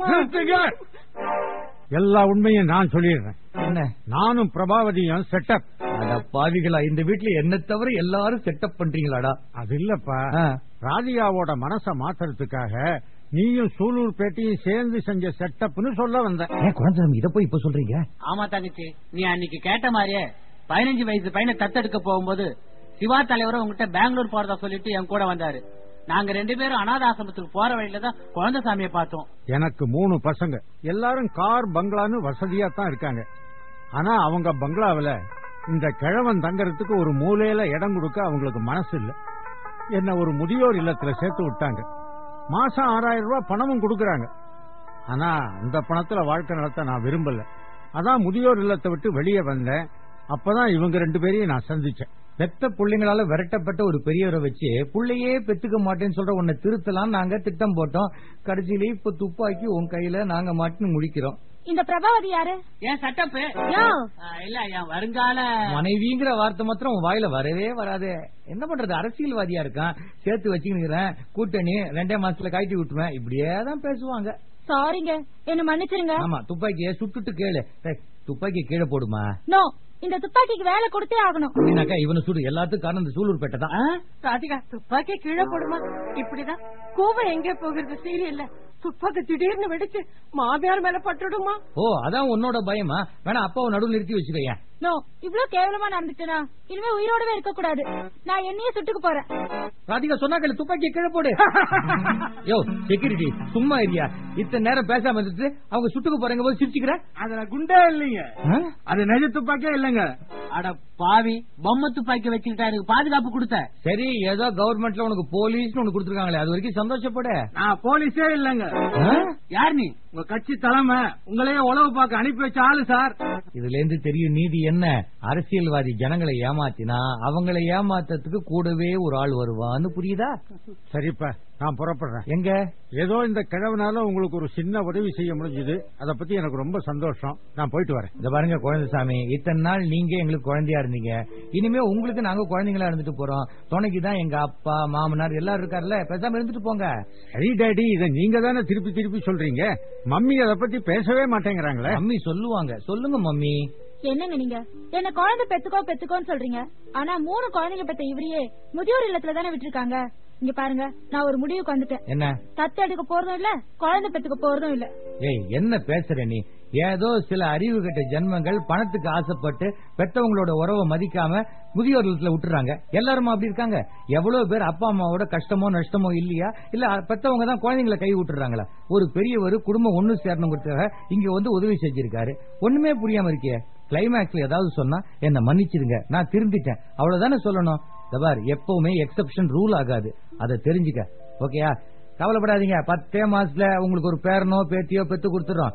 எல்லா உண்மையும் நான் சொல்லிடுறேன். என்ன? நானும் பிரபாவதியும் செட்டப். பாவிகளா, இந்த வீட்டுல என்ன தவிர எல்லாரும் செட்டப் பண்றீங்களாடா? அது இல்லப்பா, ராதிகாவோட மனச மாத்துறதுக்காக நீயும் சூலூர் பேட்டையும் சேர்ந்து செஞ்ச செட்டப்னு சொல்ல வந்த. குழந்தை இத போய் இப்ப சொல்றீங்க? ஆமா தங்கச்சி, நீ அன்னைக்கு கேட்ட மாதிரியே 15 வயசு பையனை தத்தெடுக்க போகும்போது சிவா தலைவரை உங்ககிட்ட பெங்களூர் போறதா சொல்லிட்டு என் கூட வந்தாரு. நாங்க 2 பேரும் அனாத ஆசிரமத்துக்கு போற வழியில தான் குழந்தை சாமியை பார்த்தோம். எனக்கு 3 பசங்க, எல்லாரும் கார் பங்களான்னு வசதியா தான் இருக்காங்க. ஆனா அவங்க பங்களாவில இந்த கிழவன் தங்கறதுக்கு ஒரு மூலையில இடம் கொடுக்க அவங்களுக்கு மனசு இல்ல. என்ன ஒரு முதியோர் இல்லத்துல சேர்த்து விட்டாங்க. மாசம் 6000 ரூபாய் பணமும் கொடுக்கறாங்க. ஆனா அந்த பணத்துல வாழ்க்கை நடத்த நான் விரும்பல. அதான் முதியோர் இல்லத்தை விட்டு வெளியே வந்தேன். அப்பதான் இவங்க 2 பேரையும் நான் சந்திச்சேன். பெத்த பிள்ளைங்களால விரட்டப்பட்ட ஒரு பெரியவரை வச்சு புள்ளையே பெத்துக்க மாட்டேன்னு சொல்ற உன்னை திருத்தலாம் நாங்க திட்டம் போட்டோம். கடைசியில இப்ப துப்பாக்கி உன் கையில நாங்க மாட்டுன்னு முடிக்கிறோம். இந்த பிரபாவதி யாரு? ஏன் சட்டப் இல்ல என் வருங்கால மனைவிங்கிற வார்த்தை மாத்திரம் உன் வாயில வரவே வராது. என்ன பண்றது, அரசியல்வாதியா இருக்கான், சேர்த்து வச்சுக்கிறேன், கூட்டணி 2 மாசத்துல காய்ச்சி விட்டுருவேன், இப்படியே தான் பேசுவாங்க. சாரிங்க, என்ன மன்னிச்சிருங்க. ஆமா, துப்பாக்கிய சுட்டுட்டு கேளு. துப்பாக்கி கீழே போடுமா? நோ, இந்த துப்பாக்கிக்கு வேலை கொடுத்தே ஆகணும். அப்படின்னாக்கா இவனை சுடு. எல்லாத்துக்கும் காரணம் இந்த சூலூர் பேட்டை தான். ராதிகா, துப்பாக்கி கீழே போடுமா? இப்படிதான் கோவம் எங்க போகிறது சீரியல்ல. துப்பாக்கி திடீர்னு வெடிச்சு மாமியார் மேல பட்டுடுமா? ஓ, அதான் உன்னோட பயமா? வேணா அப்பாவை நடுவில் நிறுத்தி வச்சுக்கோங்க. நோ, இவ்வளவு கேவலமா நடந்துட்டேனா இனிமே உயிரோடவே இருக்க கூடாது. நான் என்னையே சுட்டுக்கு போறேன். ராதிகா சொன்னாக்கள் துப்பாக்கியை கீழே போடு. யோ செக்யூரிட்டி, சும்மா இருக்கியா? இத்தனை நேரம் பேசாம இருந்துட்டு அவங்க சுட்டுக்கு போறீங்க போது சிரிச்சுக்கிற. அதுல குண்டே இல்லைங்க, அது நிஜ துப்பாக்கியே இல்லைங்க. அட பாவி, பொம்மை துப்பாக்கி வச்சுக்கிட்டா எனக்கு பாதுகாப்பு கொடுத்த. சரி, ஏதோ கவர்மெண்ட்ல உனக்கு போலீஸ் ஒண்ணு கொடுத்துருக்காங்களே, அது வரைக்கும் சந்தோஷப்பட. நான் போலீஸே இல்லைங்க. யார் நீ? உங்க கட்சி தலைமை உங்களையே உளவு பார்க்க அனுப்பி வச்ச ஆளு சார். இதுல இருந்து தெரியும் நீதி என்ன. அரசியல்வாதி ஜனங்களை ஏமாத்தினா அவங்களை ஏமாத்ததுக்கு கூடவே ஒரு ஆள் வருவான்னு புரியுதா? சரிப்பா, நான் புறப்படுறேன். எங்க? ஏதோ இந்த கிழவனால உங்களுக்கு ஒரு சின்ன உதவி செய்ய முடிஞ்சது, அதை பத்தி எனக்கு ரொம்ப சந்தோஷம். நான் போயிட்டு வரேன். இந்த பாருங்க குழந்தைசாமி, இத்தனை நாள் நீங்க எங்களுக்கு குழந்தையா இருந்தீங்க, இனிமே உங்களுக்கு நாங்க குழந்தைங்களா இருந்துட்டு போறோம். துணைக்குதான் எங்க அப்பா மாமனார் எல்லாரும் இருக்காருல்ல, பேசாம இருந்துட்டு போங்க. சரி டாடி, இதை நீங்க தானே திருப்பி திருப்பி சொல்றீங்க. மம்மி அதை பத்தி பேசவே மாட்டேங்கிறாங்களே. மம்மி சொல்லுவாங்க, சொல்லுங்க மம்மி. என்னங்க நீங்க என்ன குழந்தை பெத்துக்கோன்னு சொல்றீங்க, ஆனா 3 குழந்தைங்க பெத்த இவரையே முதியோர் இல்லத்துல தானே விட்டுருக்காங்க. இங்க பாருங்க, நான் ஒரு முடிவுக்கு வந்துட்டேன். என்ன? தத்து எடுக்க போறதும் இல்ல, குழந்தை பெத்துக்க போறதும் இல்ல. ஏய், என்ன பேசுற நீ? ஏதோ சில அறிவு கெட்ட ஜென்மங்கள் பணத்துக்கு ஆசைப்பட்டு பெத்தவங்களோட உறவை மதிக்காம முதியோர் இல்லத்துல விட்டுறாங்க. எல்லாரும் அப்படி இருக்காங்க. எவ்வளவு பேர் அப்பா அம்மாவோட கஷ்டமோ நஷ்டமோ இல்லையா, இல்ல பெத்தவங்க தான் குழந்தைங்களை கை விட்டுறாங்களா? ஒரு பெரியவர் குடும்பம் ஒண்ணு சேரணுங்கிறதுக்காக இங்க வந்து உதவி செஞ்சிருக்காரு. ஒண்ணுமே புரியாம இருக்கிய. கிளைமேக்ஸ்ல ஏதாவது சொன்னா என்ன மன்னிச்சிருங்க, நான் திருந்திட்டேன், அவ்வளவுதானே சொல்லணும். எப்பவுமே எக்ஸெப்ஷன் ரூல் ஆகாது, அதை தெரிஞ்சுக்க. ஓகேயா? கவலைப்படாதீங்க, 10 மாசத்துல உங்களுக்கு ஒரு பேரனோ பேத்தியோ பெத்து கொடுத்துறோம்.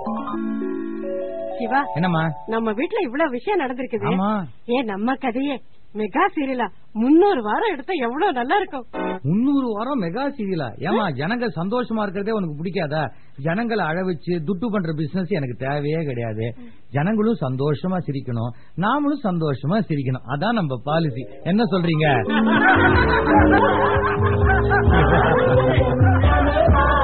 சிவா, என்னம்மா நம்ம வீட்டுல இவ்வளவு விஷயம் நடந்திருக்குது. ஆமா, ஏன் நம்ம கதையே மெகா சீரியலா 300 வாரம் எடுத்தா எவ்வளவு நல்லா இருக்கும். 300 வாரம் மெகா சீரியலா? ஏமா, ஜனங்க சந்தோஷமா இருக்கிறதே உனக்கு பிடிக்காதா? ஜனங்களை அழவச்சு துட்டு பண்ற பிசினஸ் எனக்கு தேவையே கிடையாது. ஜனங்களும் சந்தோஷமா சிரிக்கணும், நாமளும் சந்தோஷமா சிரிக்கணும், அதான் நம்ம பாலிசி. என்ன சொல்றீங்க?